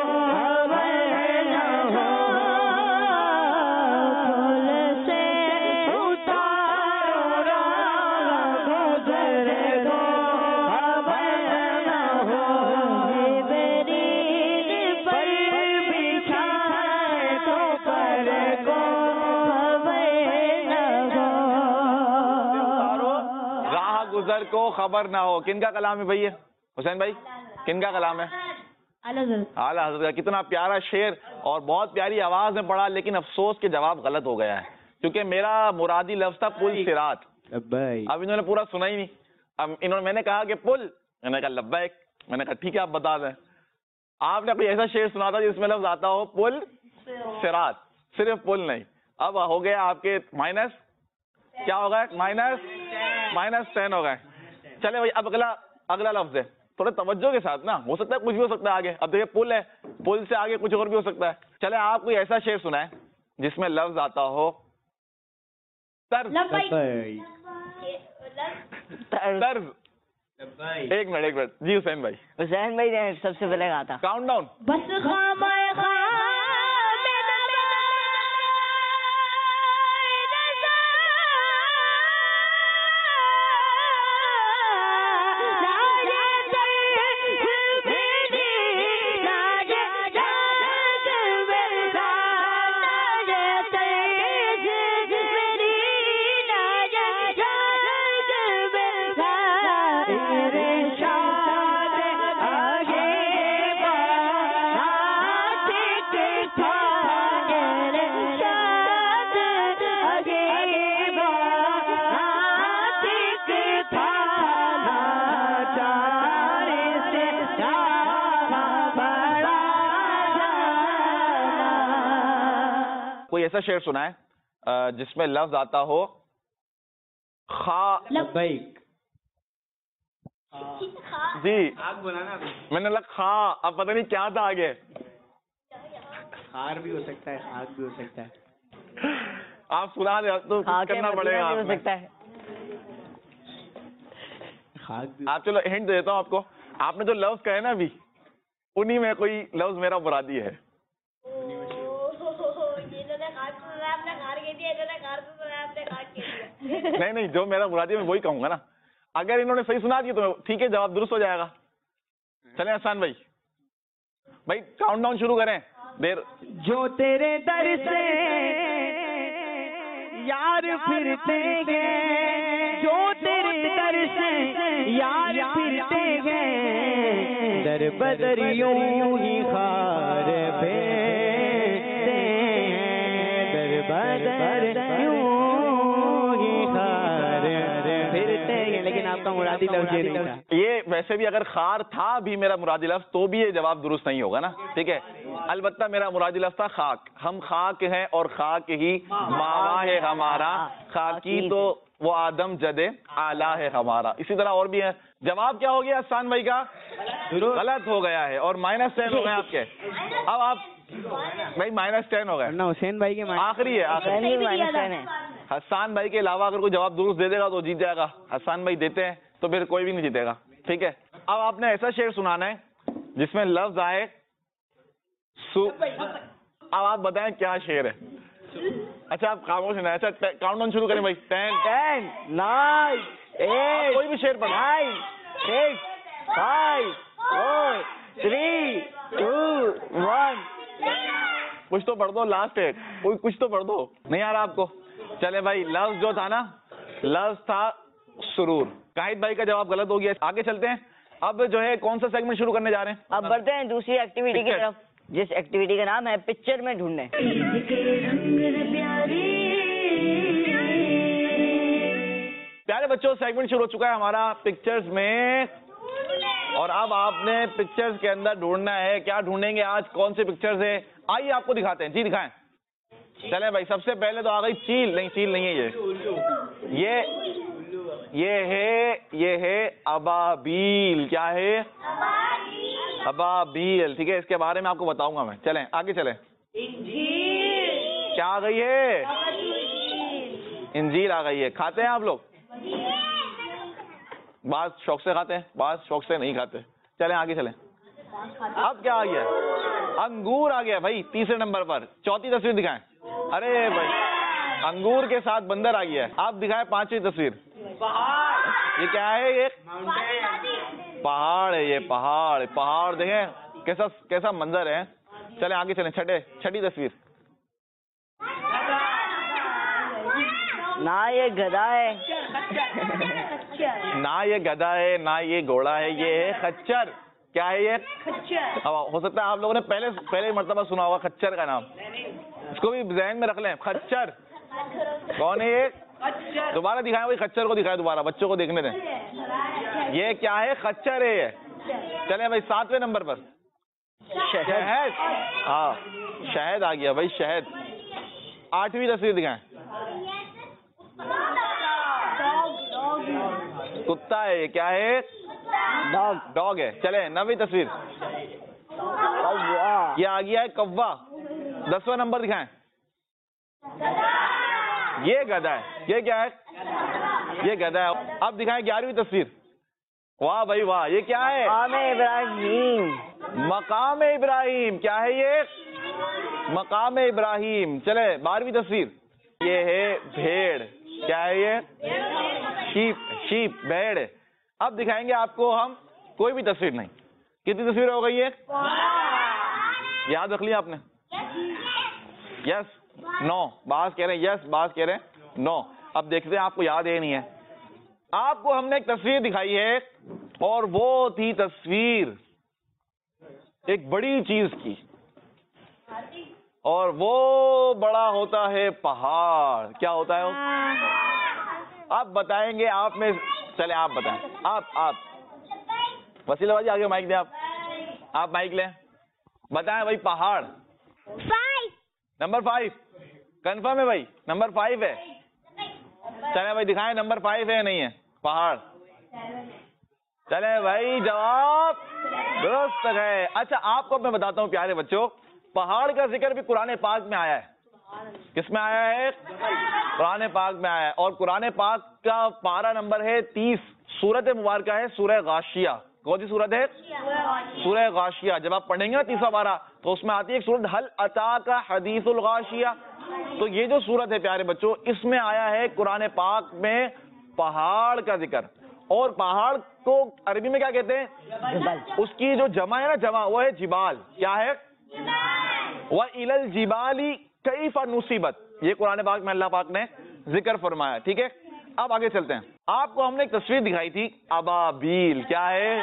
کو خبر نہ ہو. کن کا کلام ہے بھائی یہ؟ حسین بھائی کن کا کلام ہے؟ اعلیٰ حضرت کا. کتنا پیارا شعر اور بہت پیاری آواز میں پڑھا، لیکن افسوس کہ جواب غلط ہو گیا ہے کیونکہ میرا مرادی لفظ تھا پل صراط. اب انہوں نے پورا سنا ہی نہیں. اب میں نے کہا کہ پل، میں نے کہا لبیک. میں نے کہا ٹھیک ہے آپ بتا دیں. آپ نے کوئی ایسا شعر سنا تھا جس میں لفظ آتا ہو پل صراط، صرف پل نہیں. اب ہو گیا آپ کے مائنس، کیا ہو گئے؟ -10 ہو گئے. چلے بھائی اب اگلا لفظ ہے. تھوڑے توجہ کے ساتھ نا، ہو سکتا ہے کچھ بھی ہو سکتا ہے آگے. اب دیکھیں پل ہے، پل سے آگے کچھ اور بھی ہو سکتا ہے. چلے آپ کوئی ایسا شعر سنائیں جس میں لفظ آتا ہو طرز. طرز. ایک منٹ جی حسین بھائی. حسین بھائی نے سب سے پہلے کہا تھا. Countdown. بس کوئی ایسا شعر سنا ہے جس میں لفظ آتا ہو خا. لبیک. جی میں نے لکھا خا. اب پتہ نہیں کیا تھا آگے. خار بھی ہو سکتا ہے، خاک بھی ہو سکتا ہے. آپ سنا دیں تو کرنا پڑے گا. ہو سکتا ہے. آپ چلو ہنٹ دیتا ہوں آپ کو. آپ نے جو لفظ کہے نا ابھی، انہی میں کوئی لفظ میرا مرادی ہے. نہیں جو میرا مرادی میں وہی کہوں گا نا. اگر انہوں نے صحیح سنا دیا تو ٹھیک ہے، جواب درست ہو جائے گا. چلیں احسان بھائی کاؤنٹ ڈاؤن شروع کریں. دیر جو تیرے در سے یار پھرتے گئے، جو تیرے در سے یار پھرتے گئے، در بدر یوں ہی خار پھرتے ہیں، در بدر یوں ہی خار پھرتے ہیں. لیکن آپ کا مرادی لفظ یہ نہیں تھا. یہ ویسے بھی اگر خار تھا بھی میرا مرادی لفظ تو بھی یہ جواب درست نہیں ہوگا نا. ٹھیک ہے، البتہ میرا مرادی لفظ تھا خاک. ہم خاک ہیں اور خاک ہی ماوا ہے ہمارا. خاکی تو وہ آدم جدے آلہ ہے ہمارا. اسی طرح اور بھی ہے. جواب کیا ہو گیا حسان بھائی کا؟ غلط ہو گیا ہے اور -10 ہو گئے آپ کے. اب آپ بھائی -10 ہو گئے. حسین بھائی کے آخری ہے آخری. -10 ہے. حسان بھائی کے علاوہ اگر کوئی جواب درست دے دے گا تو جیت جائے گا. حسان بھائی دیتے ہیں تو پھر کوئی بھی نہیں جیتے گا. ٹھیک ہے. اب آپ نے ایسا شعر سنانا ہے جس میں لفظ آئے اب آپ بتائیں کیا شعر ہے. اچھا آپ خاموش ہیں. اچھا کاؤنٹ ڈاؤن شروع کریں بھائی. 10 9 8 کوئی بھی شعر پڑھیں. 9 6 5 4 3 2 1. کچھ تو پڑھ دو. لاسٹ ہے کوئی کچھ تو پڑھ دو. نہیں آ رہا آپ کو؟ چلے بھائی لفظ جو تھا نا لفظ تھا سرور. قائد بھائی کا جواب غلط ہو گیا. آگے چلتے ہیں. اب جو ہے کون سا سیگمنٹ شروع کرنے جا رہے ہیں؟ اب بڑھتے ہیں دوسری ایکٹیویٹی کی طرف جس ایکٹیویٹی کا نام ہے پکچر میں ڈھونڈنے. عید کے رنگ ہے پیارے. پیارے بچوں سیگمنٹ شروع ہو چکا ہے ہمارا پکچرز میں اور اب آپ نے پکچرز کے اندر ڈھونڈنا ہے. کیا ڈھونڈیں گے آج؟ کون سے پکچرز ہیں؟ آئیے آپ کو دکھاتے ہیں. جی دکھائیں. چلیں بھائی سب سے پہلے تو آ گئی چیل. نہیں چیل نہیں ہے. یہ ہے ابابیل. کیا ہے؟ ابابیل. ٹھیک ہے. اس کے بارے میں آپ کو بتاؤں گا میں. چلیں آگے چلیں. کیا آ گئی ہے؟ انجیل آ گئی ہے. کھاتے ہیں آپ لوگ؟ بعض شوق سے کھاتے ہیں بعض شوق سے نہیں کھاتے. چلیں آگے چلیں. اب کیا آ گیا؟ انگور آ گیا بھائی تیسرے نمبر پر. چوتھی تصویر دکھائیں. ارے بھائی انگور کے ساتھ بندر آ گیا ہے. آپ دکھائیں پانچویں تصویر. یہ کیا ہے؟ یہ پہاڑ ہے. یہ پہاڑ دیکھیں کیسا منظر ہے. چلیں آگے چلیں. چھٹی تصویر. نہ یہ گدھا ہے نہ یہ گدھا ہے نہ یہ گھوڑا ہے. یہ ہے خچر. کیا ہے یہ؟ ہو سکتا ہے آپ لوگوں نے پہلے مرتبہ سنا ہوگا خچر کا نام. اس کو بھی ذہن میں رکھ لیں. خچر کون ہے یہ؟ دوبارہ دکھائیں بھائی. خچر کو دکھائیں دوبارہ. بچوں کو دیکھنے دیں. یہ کیا ہے؟ خچر ہے یہ. چلیں بھائی 7ویں نمبر پر شہد. ہاں شہد آ گیا بھائی. شہد. 8ویں تصویر دکھائیں. کتا ہے. یہ کیا ہے؟ ڈاگ ہے. چلیں 9ویں تصویر. یہ آ گیا ہے کوا. 10واں نمبر دکھائیں. یہ گدھا ہے. یہ کیا ہے؟ یہ گدھا ہے. اب دکھائیں 11ویں تصویر. واہ بھائی واہ. یہ کیا ہے؟ مقام ابراہیم. مقام ابراہیم. کیا ہے یہ؟ مقام ابراہیم. چلے 12ویں تصویر. یہ ہے بھیڑ. کیا ہے یہ؟ شیپ بھیڑ. اب دکھائیں گے آپ کو ہم کوئی بھی تصویر نہیں. کتنی تصویر ہو گئی ہے؟ یاد رکھ لیا آپ نے؟ یس نو. بعض کہہ رہے ہیں یس بعض کہہ رہے ہیں نو. اب دیکھتے ہیں آپ کو یاد ہے نہیں ہے. آپ کو ہم نے ایک تصویر دکھائی ہے اور وہ تھی تصویر ایک بڑی چیز کی اور وہ بڑا ہوتا ہے پہاڑ. کیا ہوتا ہے وہ؟ آپ بتائیں گے. آپ میں چلے آپ بتائیں. آپ وسیلہ بھائی آگے مائک دیں. آپ مائک لیں. بتائیں بھائی. پہاڑ. 5 نمبر 5 کنفرم ہے بھائی؟ نمبر 5 ہے. چلیں بھائی دکھائیں نمبر 5 ہے یا نہیں ہے پہاڑ؟ چلیں بھائی جواب درست ہے. اچھا آپ کو میں بتاتا ہوں پیارے بچوں. پہاڑ کا ذکر بھی قرآن پاک میں آیا ہے. کس میں آیا ہے؟ قرآن پاک میں آیا ہے. اور قرآن پاک کا پارہ نمبر ہے 30. سورت مبارکہ ہے سورہ غاشیہ. کون سی سورت ہے؟ سورہ غاشیہ. جب آپ پڑھیں گے نا 30واں پارہ تو اس میں آتی ہے ایک سورت هل اتاک حدیث الغاشیہ. تو یہ جو سورت ہے پیارے بچوں اس میں آیا ہے قرآن پاک میں پہاڑ کا ذکر. اور پہاڑ کو عربی میں کیا کہتے ہیں؟ اس کی جو جمع ہے نا جمع وہ ہے جبال. کیا ہے؟ وَإِلَى الْجِبَالِ كَيْفَ نُصِبَتْ. یہ قرآن پاک میں اللہ پاک نے ذکر فرمایا. ٹھیک ہے. اب آگے چلتے ہیں. آپ کو ہم نے ایک تصویر دکھائی تھی ابابیل. کیا ہے؟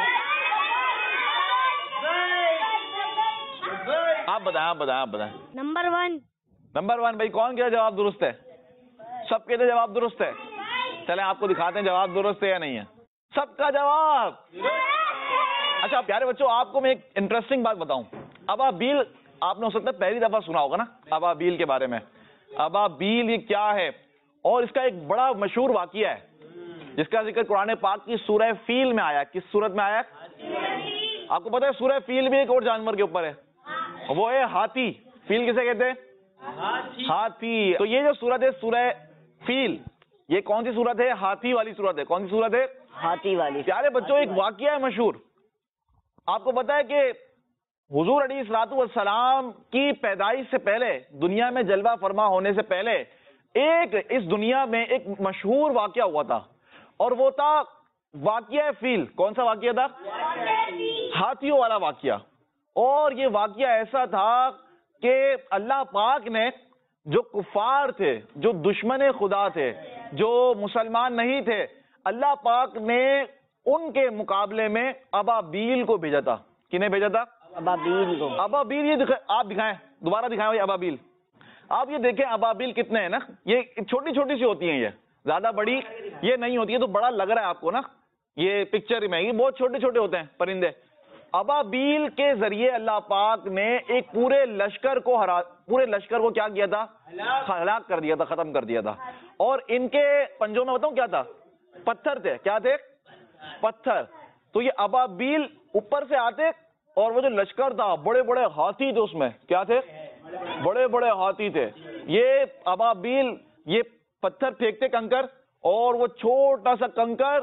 آپ بتائیں. نمبر 1 نمبر 1 بھائی. کون کہتا جواب درست ہے؟ سب کہتے جواب درست ہے. چلیں آپ کو دکھاتے ہیں جواب درست ہے یا نہیں ہے. سب کا جواب. اچھا پیارے بچوں آپ کو میں ایک انٹرسٹنگ بات بتاؤں. ابابیل آپ نے ہو سکتا ہے پہلی دفعہ سنا ہوگا نا ابابیل کے بارے میں. ابابیل یہ کیا ہے؟ اور اس کا ایک بڑا مشہور واقعہ ہے جس کا ذکر قرآن پاک کی سورہ فیل میں آیا. کس سورت میں آیا؟ آپ کو پتا ہے سورہ فیل بھی ایک اور جانور کے اوپر ہے, وہ ہے ہاتھی. فیل کسے کہتے ہیں؟ ہاتھی. تو یہ جو سورت ہے سورہ فیل, یہ کون سی سورت ہے؟ ہاتھی والی سورت ہے. کون سی سورت ہے؟ ہاتھی والی. پیارے بچوں ایک واقعہ ہے مشہور. آپ کو پتا ہے کہ حضور علیہ الصلوۃ والسلام کی پیدائش سے پہلے, دنیا میں جلوہ فرما ہونے سے پہلے, ایک اس دنیا میں ایک مشہور واقعہ ہوا تھا, اور وہ تھا واقعہ فیل. کون سا واقعہ تھا؟ ہاتھیوں والا واقعہ. اور یہ واقعہ ایسا تھا کہ اللہ پاک نے جو کفار تھے, جو دشمن خدا تھے, جو مسلمان نہیں تھے, اللہ پاک نے ان کے مقابلے میں ابابیل کو بھیجا تھا. کنہیں بھیجا تھا؟ ابابیل کو. ابابیل, یہ آپ دکھائیں, دوبارہ دکھائیں بھائی ابابیل. آپ یہ دیکھیں ابابیل کتنے ہیں نا, یہ چھوٹی چھوٹی سی ہوتی ہیں, یہ زیادہ بڑی یہ نہیں ہوتی ہے. تو بڑا لگ رہا ہے آپ کو نا یہ پکچر میں, یہ بہت چھوٹے چھوٹے ہوتے ہیں پرندے. ابابیل کے ذریعے اللہ پاک نے ایک پورے لشکر کو کیا کیا تھا؟ ہلاک کر دیا تھا, ختم کر دیا تھا. اور ان کے پنجوں میں بتاؤں کیا تھا؟ پتھر تھے. کیا تھے؟ پتھر. تو یہ ابابیل اوپر سے آتے, اور وہ جو لشکر تھا بڑے بڑے ہاتھی تھے اس میں. کیا تھے؟ بڑے بڑے ہاتھی تھے. یہ ابابیل یہ پتھر پھینکتے کنکر, اور وہ چھوٹا سا کنکر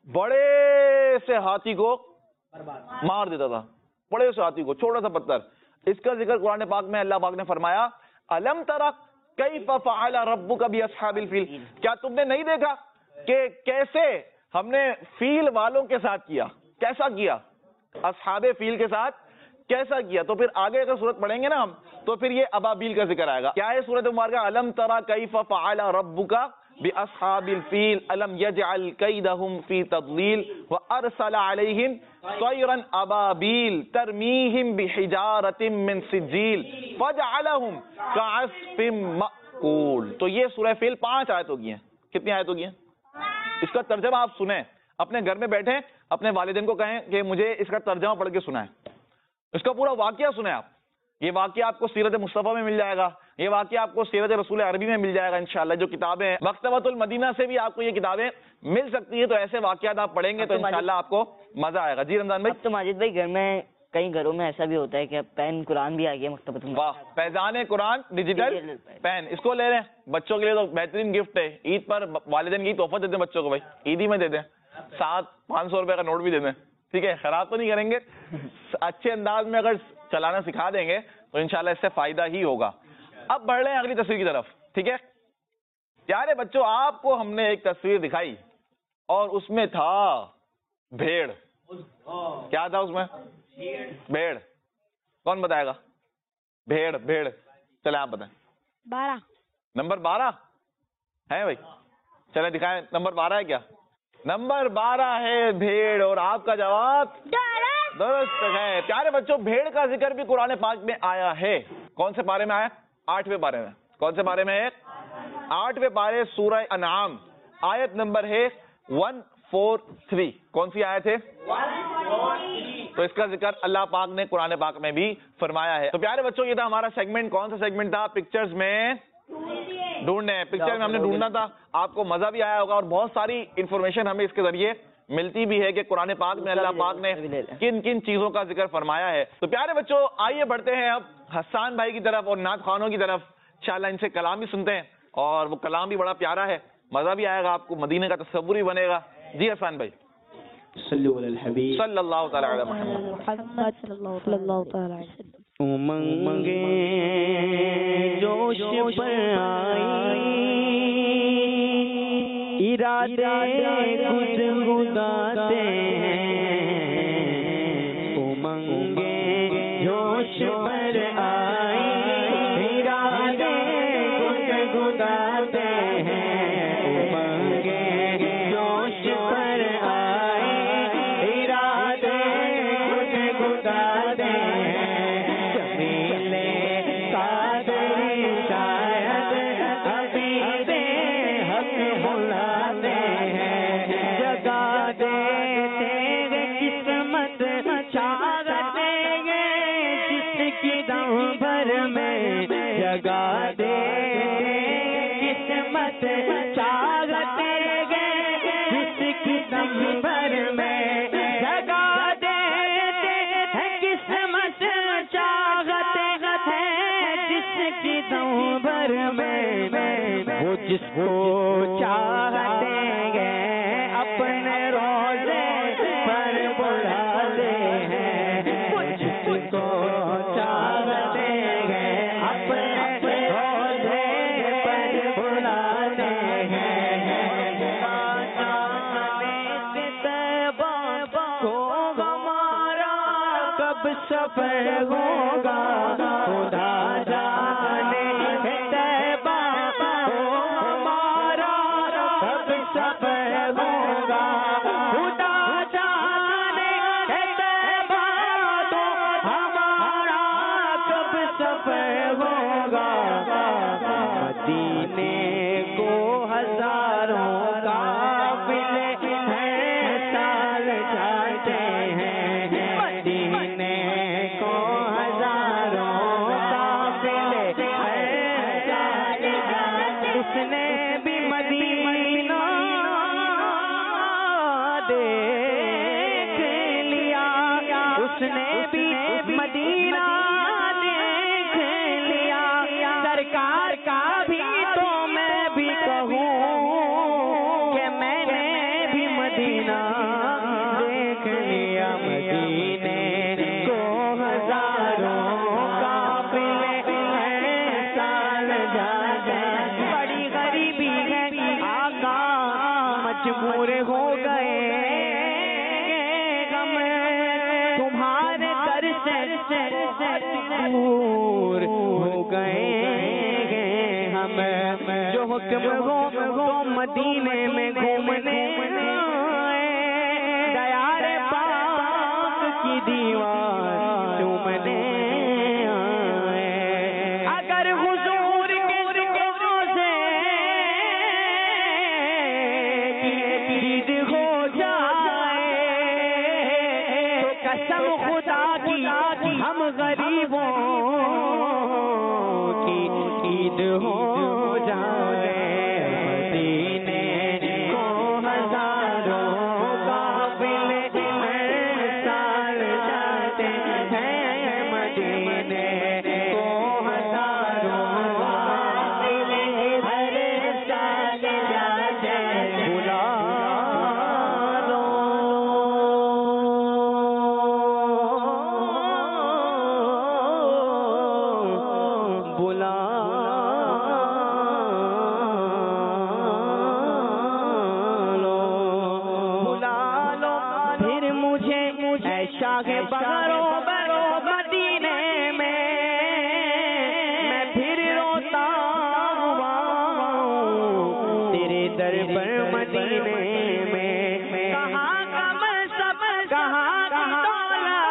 بڑے سے ہاتھی کو مار دیتا تھا. بڑے سے ہاتھی کو چھوٹا سا پتھر. اس کا ذکر قرآن پاک میں اللہ پاک نے فرمایا الم تری کیف فعل ربک باصحاب الفیل. کیا تم نے نہیں دیکھا کہ کیسے ہم نے فیل والوں کے ساتھ کیا؟ کیسا کیا؟ اصحاب فیل کے ساتھ کیسا کیا؟ تو پھر آگے اگر سورت پڑھیں گے نا ہم, تو پھر یہ ابابیل کا ذکر آئے گا. کیا ہے سورت مبارکہ؟ الم تری کیف فعل ربک باصحاب الفیل الم یجعل کیدہم فی تضلیل وارسل علیہم طیرا ابابیل ترمیہم بحجارۃ من سجیل فجعلہم کعصف مأکول. تو یہ سورہ فیل 5 آیت ہو گئی ہیں. کتنی آیت ہو گئی ہیں؟ اس کا ترجمہ آپ سنیں, اپنے گھر میں بیٹھیں, اپنے والدین کو کہیں کہ مجھے اس کا ترجمہ پڑھ کے سنائیں, اس کا پورا واقعہ سنیں آپ. یہ واقعہ آپ کو سیرت مصطفیٰ میں مل جائے گا, یہ واقعہ آپ کو سیرت رسول عربی میں مل جائے گا انشاءاللہ. جو کتابیں ہیں مکتبۃ المدینہ سے بھی آپ کو یہ کتابیں مل سکتی ہیں. تو ایسے واقعات آپ پڑھیں گے تو انشاءاللہ آپ کو مزہ آئے گا. جی رمضان بھائی. اب تو ماجد بھائی گھر میں کئی گھروں میں ایسا بھی ہوتا ہے کہ پین قرآن بھی آ گیا مکتبۃ المدینہ. واہ, پیزان قرآن ڈیجیٹل پین, اس کو لے لیں. بچوں کے لیے تو بہترین گفٹ ہے. عید پر والدین کی تحفہ دیتے ہیں بچوں کو, بھائی عید ہی میں دیتے ہیں, ساتھ 500 روپے کا نوٹ بھی دیتے ہیں. ٹھیک ہے, خراب تو نہیں کریں گے, اچھے انداز میں اگر چلانا سکھا دیں گے تو انشاءاللہ اس سے فائدہ ہی ہوگا. اب بڑھ رہے ہیں اگلی تصویر کی طرف. ٹھیک ہے پیارے بچوں, آپ کو ہم نے ایک تصویر دکھائی اور اس میں تھا بھیڑ. کیا تھا اس میں؟ بھیڑ. کون بتائے گا؟ بھیڑ. بھیڑ چلے آپ بتائیں. 12. نمبر 12 ہے بھائی, چلے دکھائیں. نمبر 12 ہے کیا؟ نمبر 12 ہے بھیڑ, اور آپ کا جواب درست ہے. پیارے بچوں بھیڑ کا ذکر بھی قرآن پاک میں آیا ہے. کون سے پارے میں آیا؟ 8ویں پارے میں. کون سے پارے میں ہے؟ 8ویں پارے سورہ انعام, آیت نمبر ہے 143. کون سی آیت ہے؟ 143. تو اس کا ذکر اللہ پاک نے قرآن پاک میں بھی فرمایا ہے. تو پیارے بچوں یہ تھا ہمارا سیگمنٹ. کون سا سیگمنٹ تھا؟ پکچرز میں ڈھونڈنے. پکچر میں ہم نے ڈھونڈنا تھا. آپ کو مزہ بھی آیا ہوگا, اور بہت ساری انفارمیشن ہمیں اس کے ذریعے ملتی بھی ہے کہ قرآن پاک میں اللہ پاک نے کن کن چیزوں کا ذکر فرمایا ہے. تو پیارے بچوں آئیے بڑھتے ہیں اب حسان بھائی کی طرف اور نعت خوانوں کی طرف. انشاءاللہ ان سے کلام بھی سنتے ہیں, اور وہ کلام بھی بڑا پیارا ہے, مزہ بھی آئے گا, آپ کو مدینے کا تصور بھی بنے گا. جی حسان بھائی. صلو علی الحبیب صلی اللہ تعالی علی محمد. صلی اللہ تعالی علیہ وسلم. امنگیں جوش پر آئی, ارادے گدگداتے ہیں. امنگیں جوش پر آئی, ارادے گدگداتے ہیں. امنگیں جوش پر آئی, ارادے گدگداتے ہیں. جمیلے قادری شاید ابھی دے حق بلاتے ہیں. جگا دیتے قسمت چاہتے ہیں جس کی دم بھر میں. جگا دیتے قسمت وہ چاہتے ہیں اپنے روزے پر بلاتے ہیں، مجھ کو چاہتے ہیں اپنے روزے پر بلاتے ہیں، کو ہمارا کب سفر ہوگا، خدا جانے طیبہ کو ہمارا کب سفر ہوگا، خدا جانے طیبہ تو ہمارا کب سفر ہوگا، مدینے کو ہزاروں قافلے ہیں سال جاتے ہیں، مدینے کو ہزاروں قافلے ہیں سال جاتے ہیں، اس نے بھی مدینہ دیکھ لیا، اس نے بھی مدینہ دیکھ لیا، سرکار کا بھی تو میں بھی کہوں کہ میں نے بھی مدینہ دیکھ لیا، مدینے کو ہزاروں قافلے ہیں سال جاتے ہیں، بڑی غریبی ہے آقا مجبور ہو گئے، غم تمہارے در سے دور ہو گئے ہم، جو حکم ہو مدینے میں گھومنے آئے، دیار پاک کی دیوار چومنے آئے، اگر حضور کے روزے کی دید ہو جائے تو قسم خدا کی ہم غریبوں کی عید ہو جائے، مدینے کو ہزاروں قافلے ہیں سال جاتے ہیں، مدینے کو ہزاروں قافلے ہر سال جاتے ہیں، بلا لو بلا لو بلا لو پھر مجھے اے شاہ بغرو برو مدینے میں پھر روتا ہوا تیرے در پر مدینے میں، کہاں کا منصب کہاں کا دولت،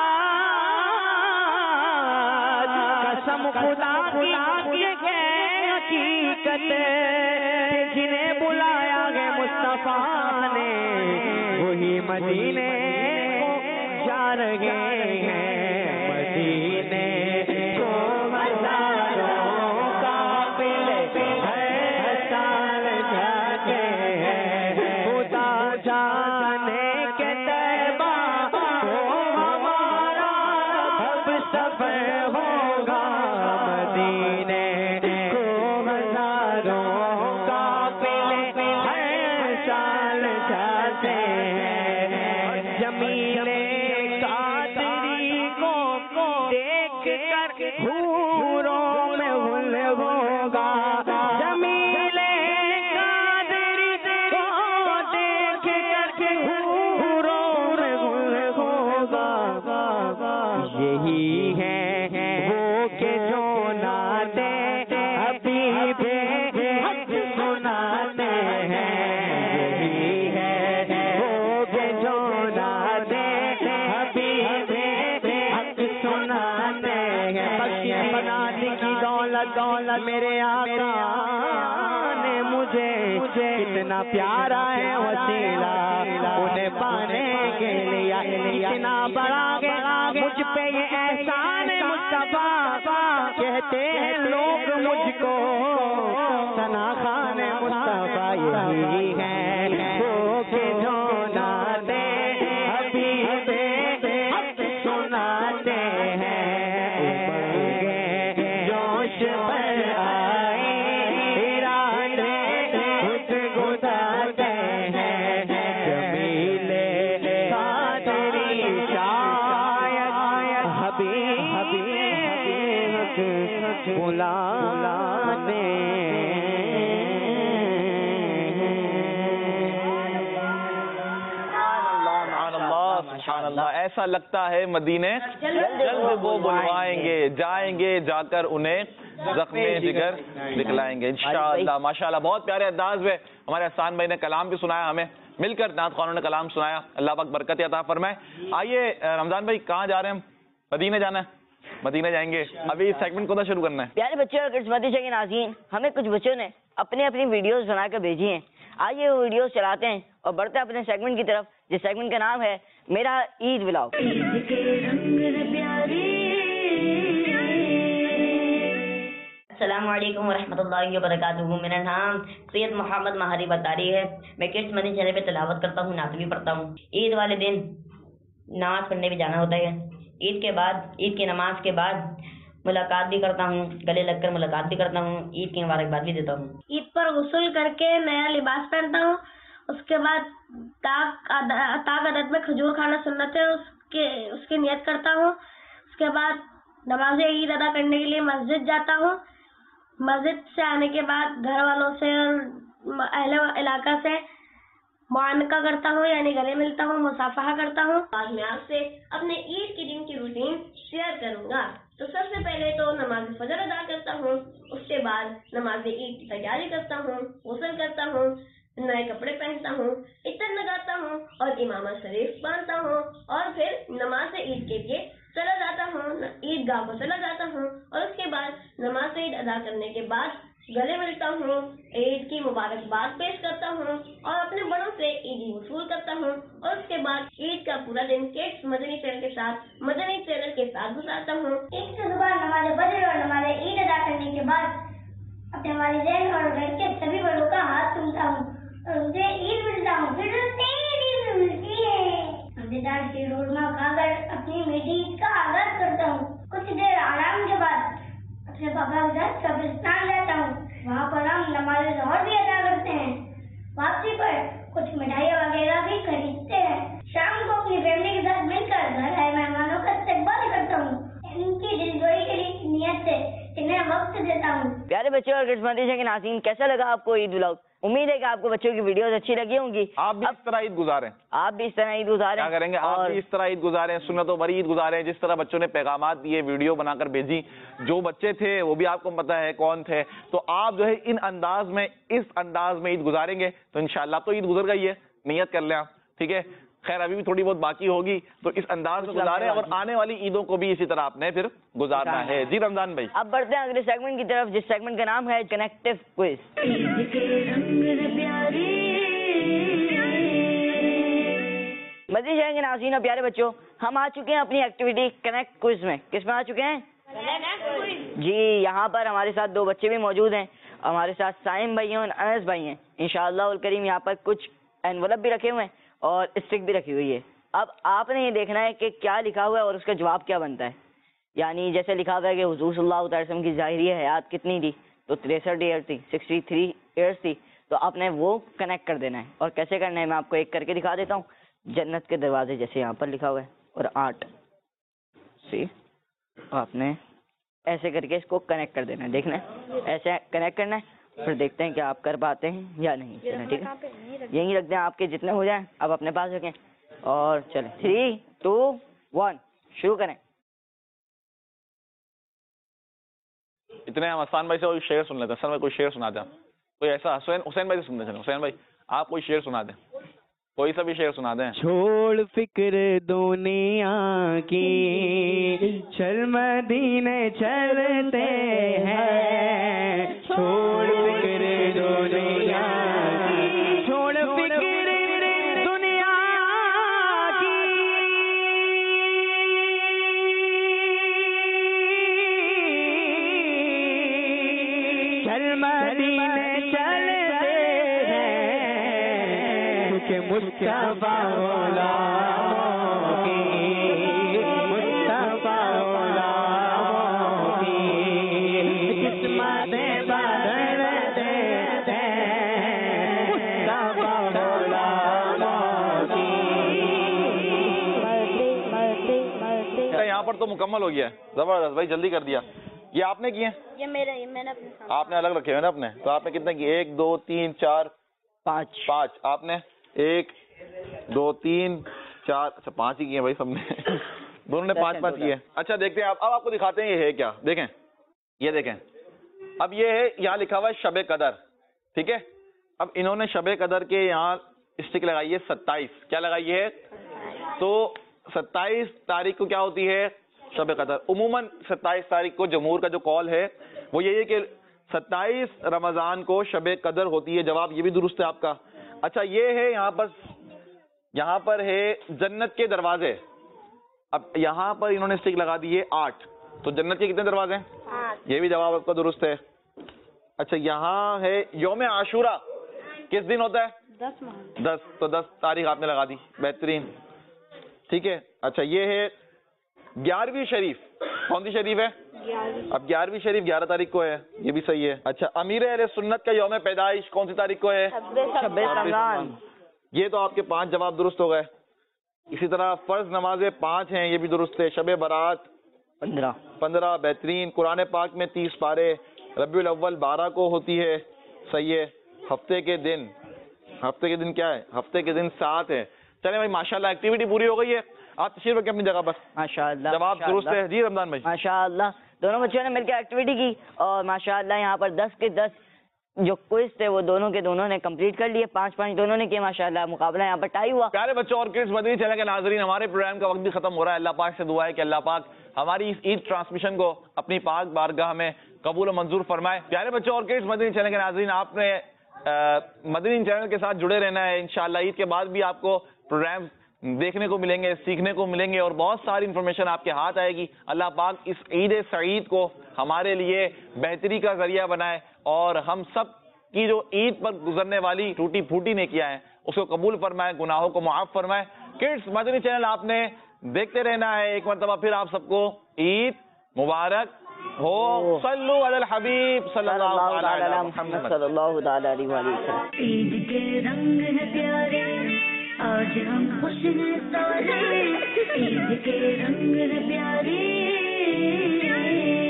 قسم خدا کی یہ ہے حقیقت، جنہیں بلایا ہے مصطفیٰ نے وہی مدینے کو جا رہے ہیں، مدینے کو ہزاروں قافلے ہیں سال جاتے ہیں، خدا جانے کے طیبہ کو ہمارا کب سفر ہوگا، مدینے کو ہزاروں قافلے ہیں سال جاتے ہیں، جمیل قادری کو دیکھ کر حوروں میں غل ہوگا، جمیل قادری کو دیکھ کر حوروں میں غل ہوگا، یہی ہے وہ کہ جو ناتے حبیب حق سناتے ہیں، یہی ہے وہ کہ جو ناتے حبیب حق سناتے ہیں، بخشی بنات کی دولت میرے آقا نے مجھے کتنا پیارا ہے وسیلہ، انہیں پانے کے لیے اتنا بڑا مجھ پہ یہ احسان مصطفیٰ، کہتے ہیں لوگ مجھ کو ثنا خان مصطفیٰ، یہی ہے وہ کہ جو ناتے حبیب حق سناتے ہیں، امنگیں جوش پر آئی ارادے سبحان اللہ، ایسا لگتا ہے مدینے جلد وہ بلوائیں گے، جائیں گے جا کر انہیں زخم جگر دکھلائیں گے انشاءاللہ. ماشاءاللہ، بہت پیارے انداز میں ہمارے احسان بھائی نے کلام بھی سنایا، ہمیں مل کر نعت خوانوں نے کلام سنایا. اللہ پاک برکت عطا فرمائے. آئیے رمضان بھائی، کہاں جا رہے ہیں ہم؟ مدینے جانا ہے، مدینے جائیں گے. ابھی سیگمنٹ کو شروع کرنا ہے. پیارے بچے اور کرسمس کے ناظرین، ہمیں کچھ بچوں نے اپنی ویڈیوز بنا کر بھیجی ہیں. آئیے وہ ویڈیوز چلاتے ہیں اور بڑھتے ہیں اپنے سیگمنٹ کی طرف، جس سیگمنٹ کا نام ہے میرا عید ولاگ. عید کے رنگ ہے پیارے. السلام علیکم ورحمۃ اللہ وبرکاتہ. میرا نام سید محمد مہاری بطاری ہے. میں کڈس مدنی چینل پہ تلاوت کرتا ہوں، نعت بھی پڑھتا ہوں. عید والے دن نماز پڑھنے بھی جانا ہوتا ہے. عید کے بعد، عید کی نماز کے بعد ملاقات بھی کرتا ہوں، گلے لگ کر ملاقات بھی کرتا ہوں، عید کی مبارکباد بھی دیتا ہوں. عید پر غسل کر کے نیا لباس پہنتا ہوں. اس کے بعد تاک عدد میں کھجور کھانا سنت ہے، اس کی نیت کرتا ہوں. اس کے بعد نماز عید ادا کرنے کے لیے مسجد جاتا ہوں. مسجد سے آنے کے بعد گھر والوں سے اور اہل علاقہ سے معانقہ کرتا ہوں، یعنی گلے ملتا ہوں، مصافحہ کرتا ہوں. آج میں آپ سے اپنے عید کے دن کی روٹین شیئر کروں گا. تو سب سے پہلے تو نماز فجر ادا کرتا ہوں، اس کے بعد نماز عید کی تیاری کرتا ہوں، غسل کرتا ہوں، نئے کپڑے پہنتا ہوں، عطر لگاتا ہوں اور امامہ شریف باندھتا ہوں، اور پھر نماز عید کے لیے چلا جاتا ہوں، عید گاہ کو چلا جاتا ہوں. اور اس کے بعد نماز عید ادا کرنے کے بعد گلے ملتا ہوں، عید کی مبارکباد پیش کرتا ہوں اور اپنے بڑوں سے عیدی وصول کرتا ہوں. اور اس کے بعد عید کا پورا دن کڈس مدنی چینل کے ساتھ گزارتا ہوں. عید سے صبح نماز فجر اور نماز عید ادا کرنے کے بعد اپنے والدین اور گھر کے سبھی بڑوں کا ہاتھ چومتا ہوں اور ان سے عید ملتا ہوں. پھر عید ملتی ہے. مزیدار شیرورما کھا کر اپنی میٹھی عید کا آغاز کرتا ہوں. کچھ دیر آرام کے بعد اپنے پاپا کے ساتھ قبرستان جاتا ہوں. وہاں پر ہم نماز ظہر بھی ادا کرتے ہیں. واپسی پر کچھ مٹھائیاں وغیرہ بھی خریدتے ہیں. شام کو اپنی فیملی کے ساتھ مل کر گھر آئے مہمانوں کا استقبال کرتا ہوں. ان کی دلجوئی کے لیے نیت سے انہیں وقت دیتا ہوں. پیارے بچے اور کرسمس کے ناظرین، کیسا لگا آپ کو عید ولاگ؟ امید ہے کہ آپ کو بچوں کی ویڈیوز اچھی لگی ہوں گی. آپ بھی اس طرح عید گزاریں، آپ بھی اس طرح عید گزاریں. کیا کریں گے؟ آپ بھی اس طرح عید گزاریں، سنتوں پر عید گزاریں. جس طرح بچوں نے پیغامات دیے، ویڈیو بنا کر بھیجی، جو بچے تھے وہ بھی آپ کو پتہ ہے کون تھے. تو آپ جو ہے اس انداز میں عید گزاریں گے تو انشاءاللہ تو عید گزر گئی ہے، نیت کر لیں آپ، ٹھیک ہے. خیر ابھی بھی تھوڑی بہت باقی ہوگی، تو اس انداز میں گزاریں اور آنے والی عیدوں کو بھی اسی طرح آپ نے پھر گزارنا ہے. جی رمضان بھائی، اب بڑھتے ہیں اگلے سیگمنٹ کی طرف، جس سیگمنٹ کا نام ہے کنیکٹو کوئز. عید کے رنگ ہے پیارے. مزید شہر کے ناظرین اور پیارے بچوں، ہم آ چکے ہیں اپنی ایکٹیویٹی کنیکٹ کوئز میں. کس میں آ چکے ہیں؟ جی، یہاں پر ہمارے ساتھ دو بچے بھی موجود ہیں. ہمارے ساتھ سائم بھائی ہیں اور انس بھائی ہیں. انشاءاللہ الکریم یہاں پر کچھ انویلپ بھی رکھے ہوئے ہیں اور اسٹک بھی رکھی ہوئی ہے. اب آپ نے یہ دیکھنا ہے کہ کیا لکھا ہوا ہے اور اس کا جواب کیا بنتا ہے. یعنی جیسے لکھا ہوا ہے کہ حضور صلی اللہ علیہ وسلم کی ظاہری حیات کتنی تھی، تو 63 ایئر تھی، 63 ایئرس تھی. تو آپ نے وہ کنیکٹ کر دینا ہے. اور کیسے کرنا ہے میں آپ کو ایک کر کے دکھا دیتا ہوں. جنت کے دروازے جیسے یہاں پر لکھا ہوا ہے اور 8 سی، آپ نے ایسے کر کے اس کو کنیکٹ کر دینا ہے. دیکھنا ہے ایسے کنیکٹ کرنا ہے، پھر دیکھتے ہیں کہ آپ کر پاتے ہیں یا نہیں. چلیں ٹھیک ہے، یہیں رکھ دیں. آپ کے جتنے ہو جائیں آپ اپنے پاس رکھیں اور چلیں 3 2 1 شروع کریں. اتنے ہم حسان بھائی سے کوئی شعر سن لیتے ہیں. حسن بھائی کوئی شعر سنا دیں. کوئی ایسا حسین بھائی سے سنتے ہیں. حسین بھائی آپ کوئی شعر سنا دیں، کوئی سا بھی شعر سنا دیں. چھوڑ فکر دنیا کی، چل مدینے چلتے ہیں. چھوڑ فکر دنیا کی، چھوڑ فکر دنیا کی، چل مدینے چلتے ہیں کہ مصطفیٰ غلاموں کی، مصطفیٰ غلاموں کی قسمتیں بدلتے ہیں، مصطفیٰ غلاموں کی. یہاں پر تو مکمل ہو گیا ہے. زبردست بھائی، جلدی کر دیا. یہ آپ نے کیے ہیں؟ یہ میں نے اپنے ساتھ. آپ نے الگ رکھے ہوئے نا اپنے. تو آپ نے کتنے کیے؟ 1 2 3 4 5 5. آپ نے 1 2 3 4 اچھا 5 ہی کیے بھائی سب نے دونوں نے 5 کیے. اچھا دیکھتے ہیں اب آپ کو دکھاتے ہیں یہ ہے کیا. دیکھیں یہ دیکھیں اب یہ ہے یہاں لکھا ہوا ہے شب قدر. ٹھیک ہے اب انہوں نے شب قدر کے یہاں اسٹک لگائی ہے 27. کیا لگائی ہے؟ تو 27 تاریخ کو کیا ہوتی ہے شب قدر. عموماً 27 تاریخ کو جمہور کا جو قول ہے وہ یہی ہے کہ 27 رمضان کو شب قدر ہوتی ہے. جواب یہ بھی درست ہے آپ کا. اچھا یہ ہے یہاں پر ہے جنت کے دروازے. اب یہاں پر انہوں نے اسٹک لگا دی ہے 8. تو جنت کے کتنے دروازے ہیں؟ یہ بھی جواب آپ کا درست ہے. اچھا یہاں ہے یوم عاشورہ کس دن ہوتا ہے؟ 10. تو 10 تاریخ آپ نے لگا دی. بہترین. ٹھیک ہے اچھا یہ ہے 11ویں شریف. کون سی شریف ہے؟ اب 11ویں شریف 11 تاریخ کو ہے. یہ بھی صحیح ہے. اچھا امیر اہل سنت کا یوم پیدائش کون سی تاریخ کو ہے؟ 26 رمضان. یہ تو آپ کے 5 جواب درست ہو گئے. اسی طرح فرض نمازیں 5 ہیں. یہ بھی درست ہے. شب برات 15. بہترین. قرآن پاک میں 30 پارے. ربیع الاول 12 کو ہوتی ہے. صحیح ہے. ہفتے کے دن کیا ہے؟ ہفتے کے دن 7 ہے. چلیں بھائی ماشاءاللہ ایکٹیویٹی پوری ہو گئی ہے. آپ تشریف رکھیں اپنی جگہ پر. ماشاءاللہ جواب درست ہے. جی رمضان بھائی. ماشاءاللہ دونوں بچوں نے مل کے ایکٹیویٹی کی اور ماشاءاللہ یہاں پر 10 کے 10 جو کوئز تھے وہ دونوں کے دونوں نے کمپلیٹ کر لیے. 5 دونوں نے کیے. ماشاءاللہ مقابلہ یہاں پر ٹائی ہوا. پیارے بچوں اور کڈس مدنی چینل کے ناظرین ہمارے پروگرام کا وقت بھی ختم ہو رہا ہے. اللہ پاک سے دعا ہے کہ اللہ پاک ہماری اس عید ٹرانسمیشن کو اپنی پاک بارگاہ میں قبول و منظور فرمائے. پیارے بچوں اور کڈس مدنی چینل کے ناظرین آپ نے مدنی چینل کے ساتھ جڑے رہنا ہے. انشاءاللہ عید کے بعد بھی آپ کو پروگرام دیکھنے کو ملیں گے, سیکھنے کو ملیں گے اور بہت ساری انفارمیشن آپ کے ہاتھ آئے گی. اللہ پاک اس عید سعید کو ہمارے لیے بہتری کا ذریعہ بنائے اور ہم سب کی جو عید پر گزرنے والی ٹوٹی پھوٹی نیکیاں ہیں اس کو قبول فرمائے, گناہوں کو معاف فرمائے. کڈس مدنی چینل آپ نے دیکھتے رہنا ہے. ایک مرتبہ پھر آپ سب کو عید مبارک ہو. صلو علی الحبیب صلی اللہ علیہ محمد صلی اللہ علیہ وسلم. عید کے رنگ ہے پیارے آج ہم خوش ہیں سارے. عید کے رنگ ہے پیارے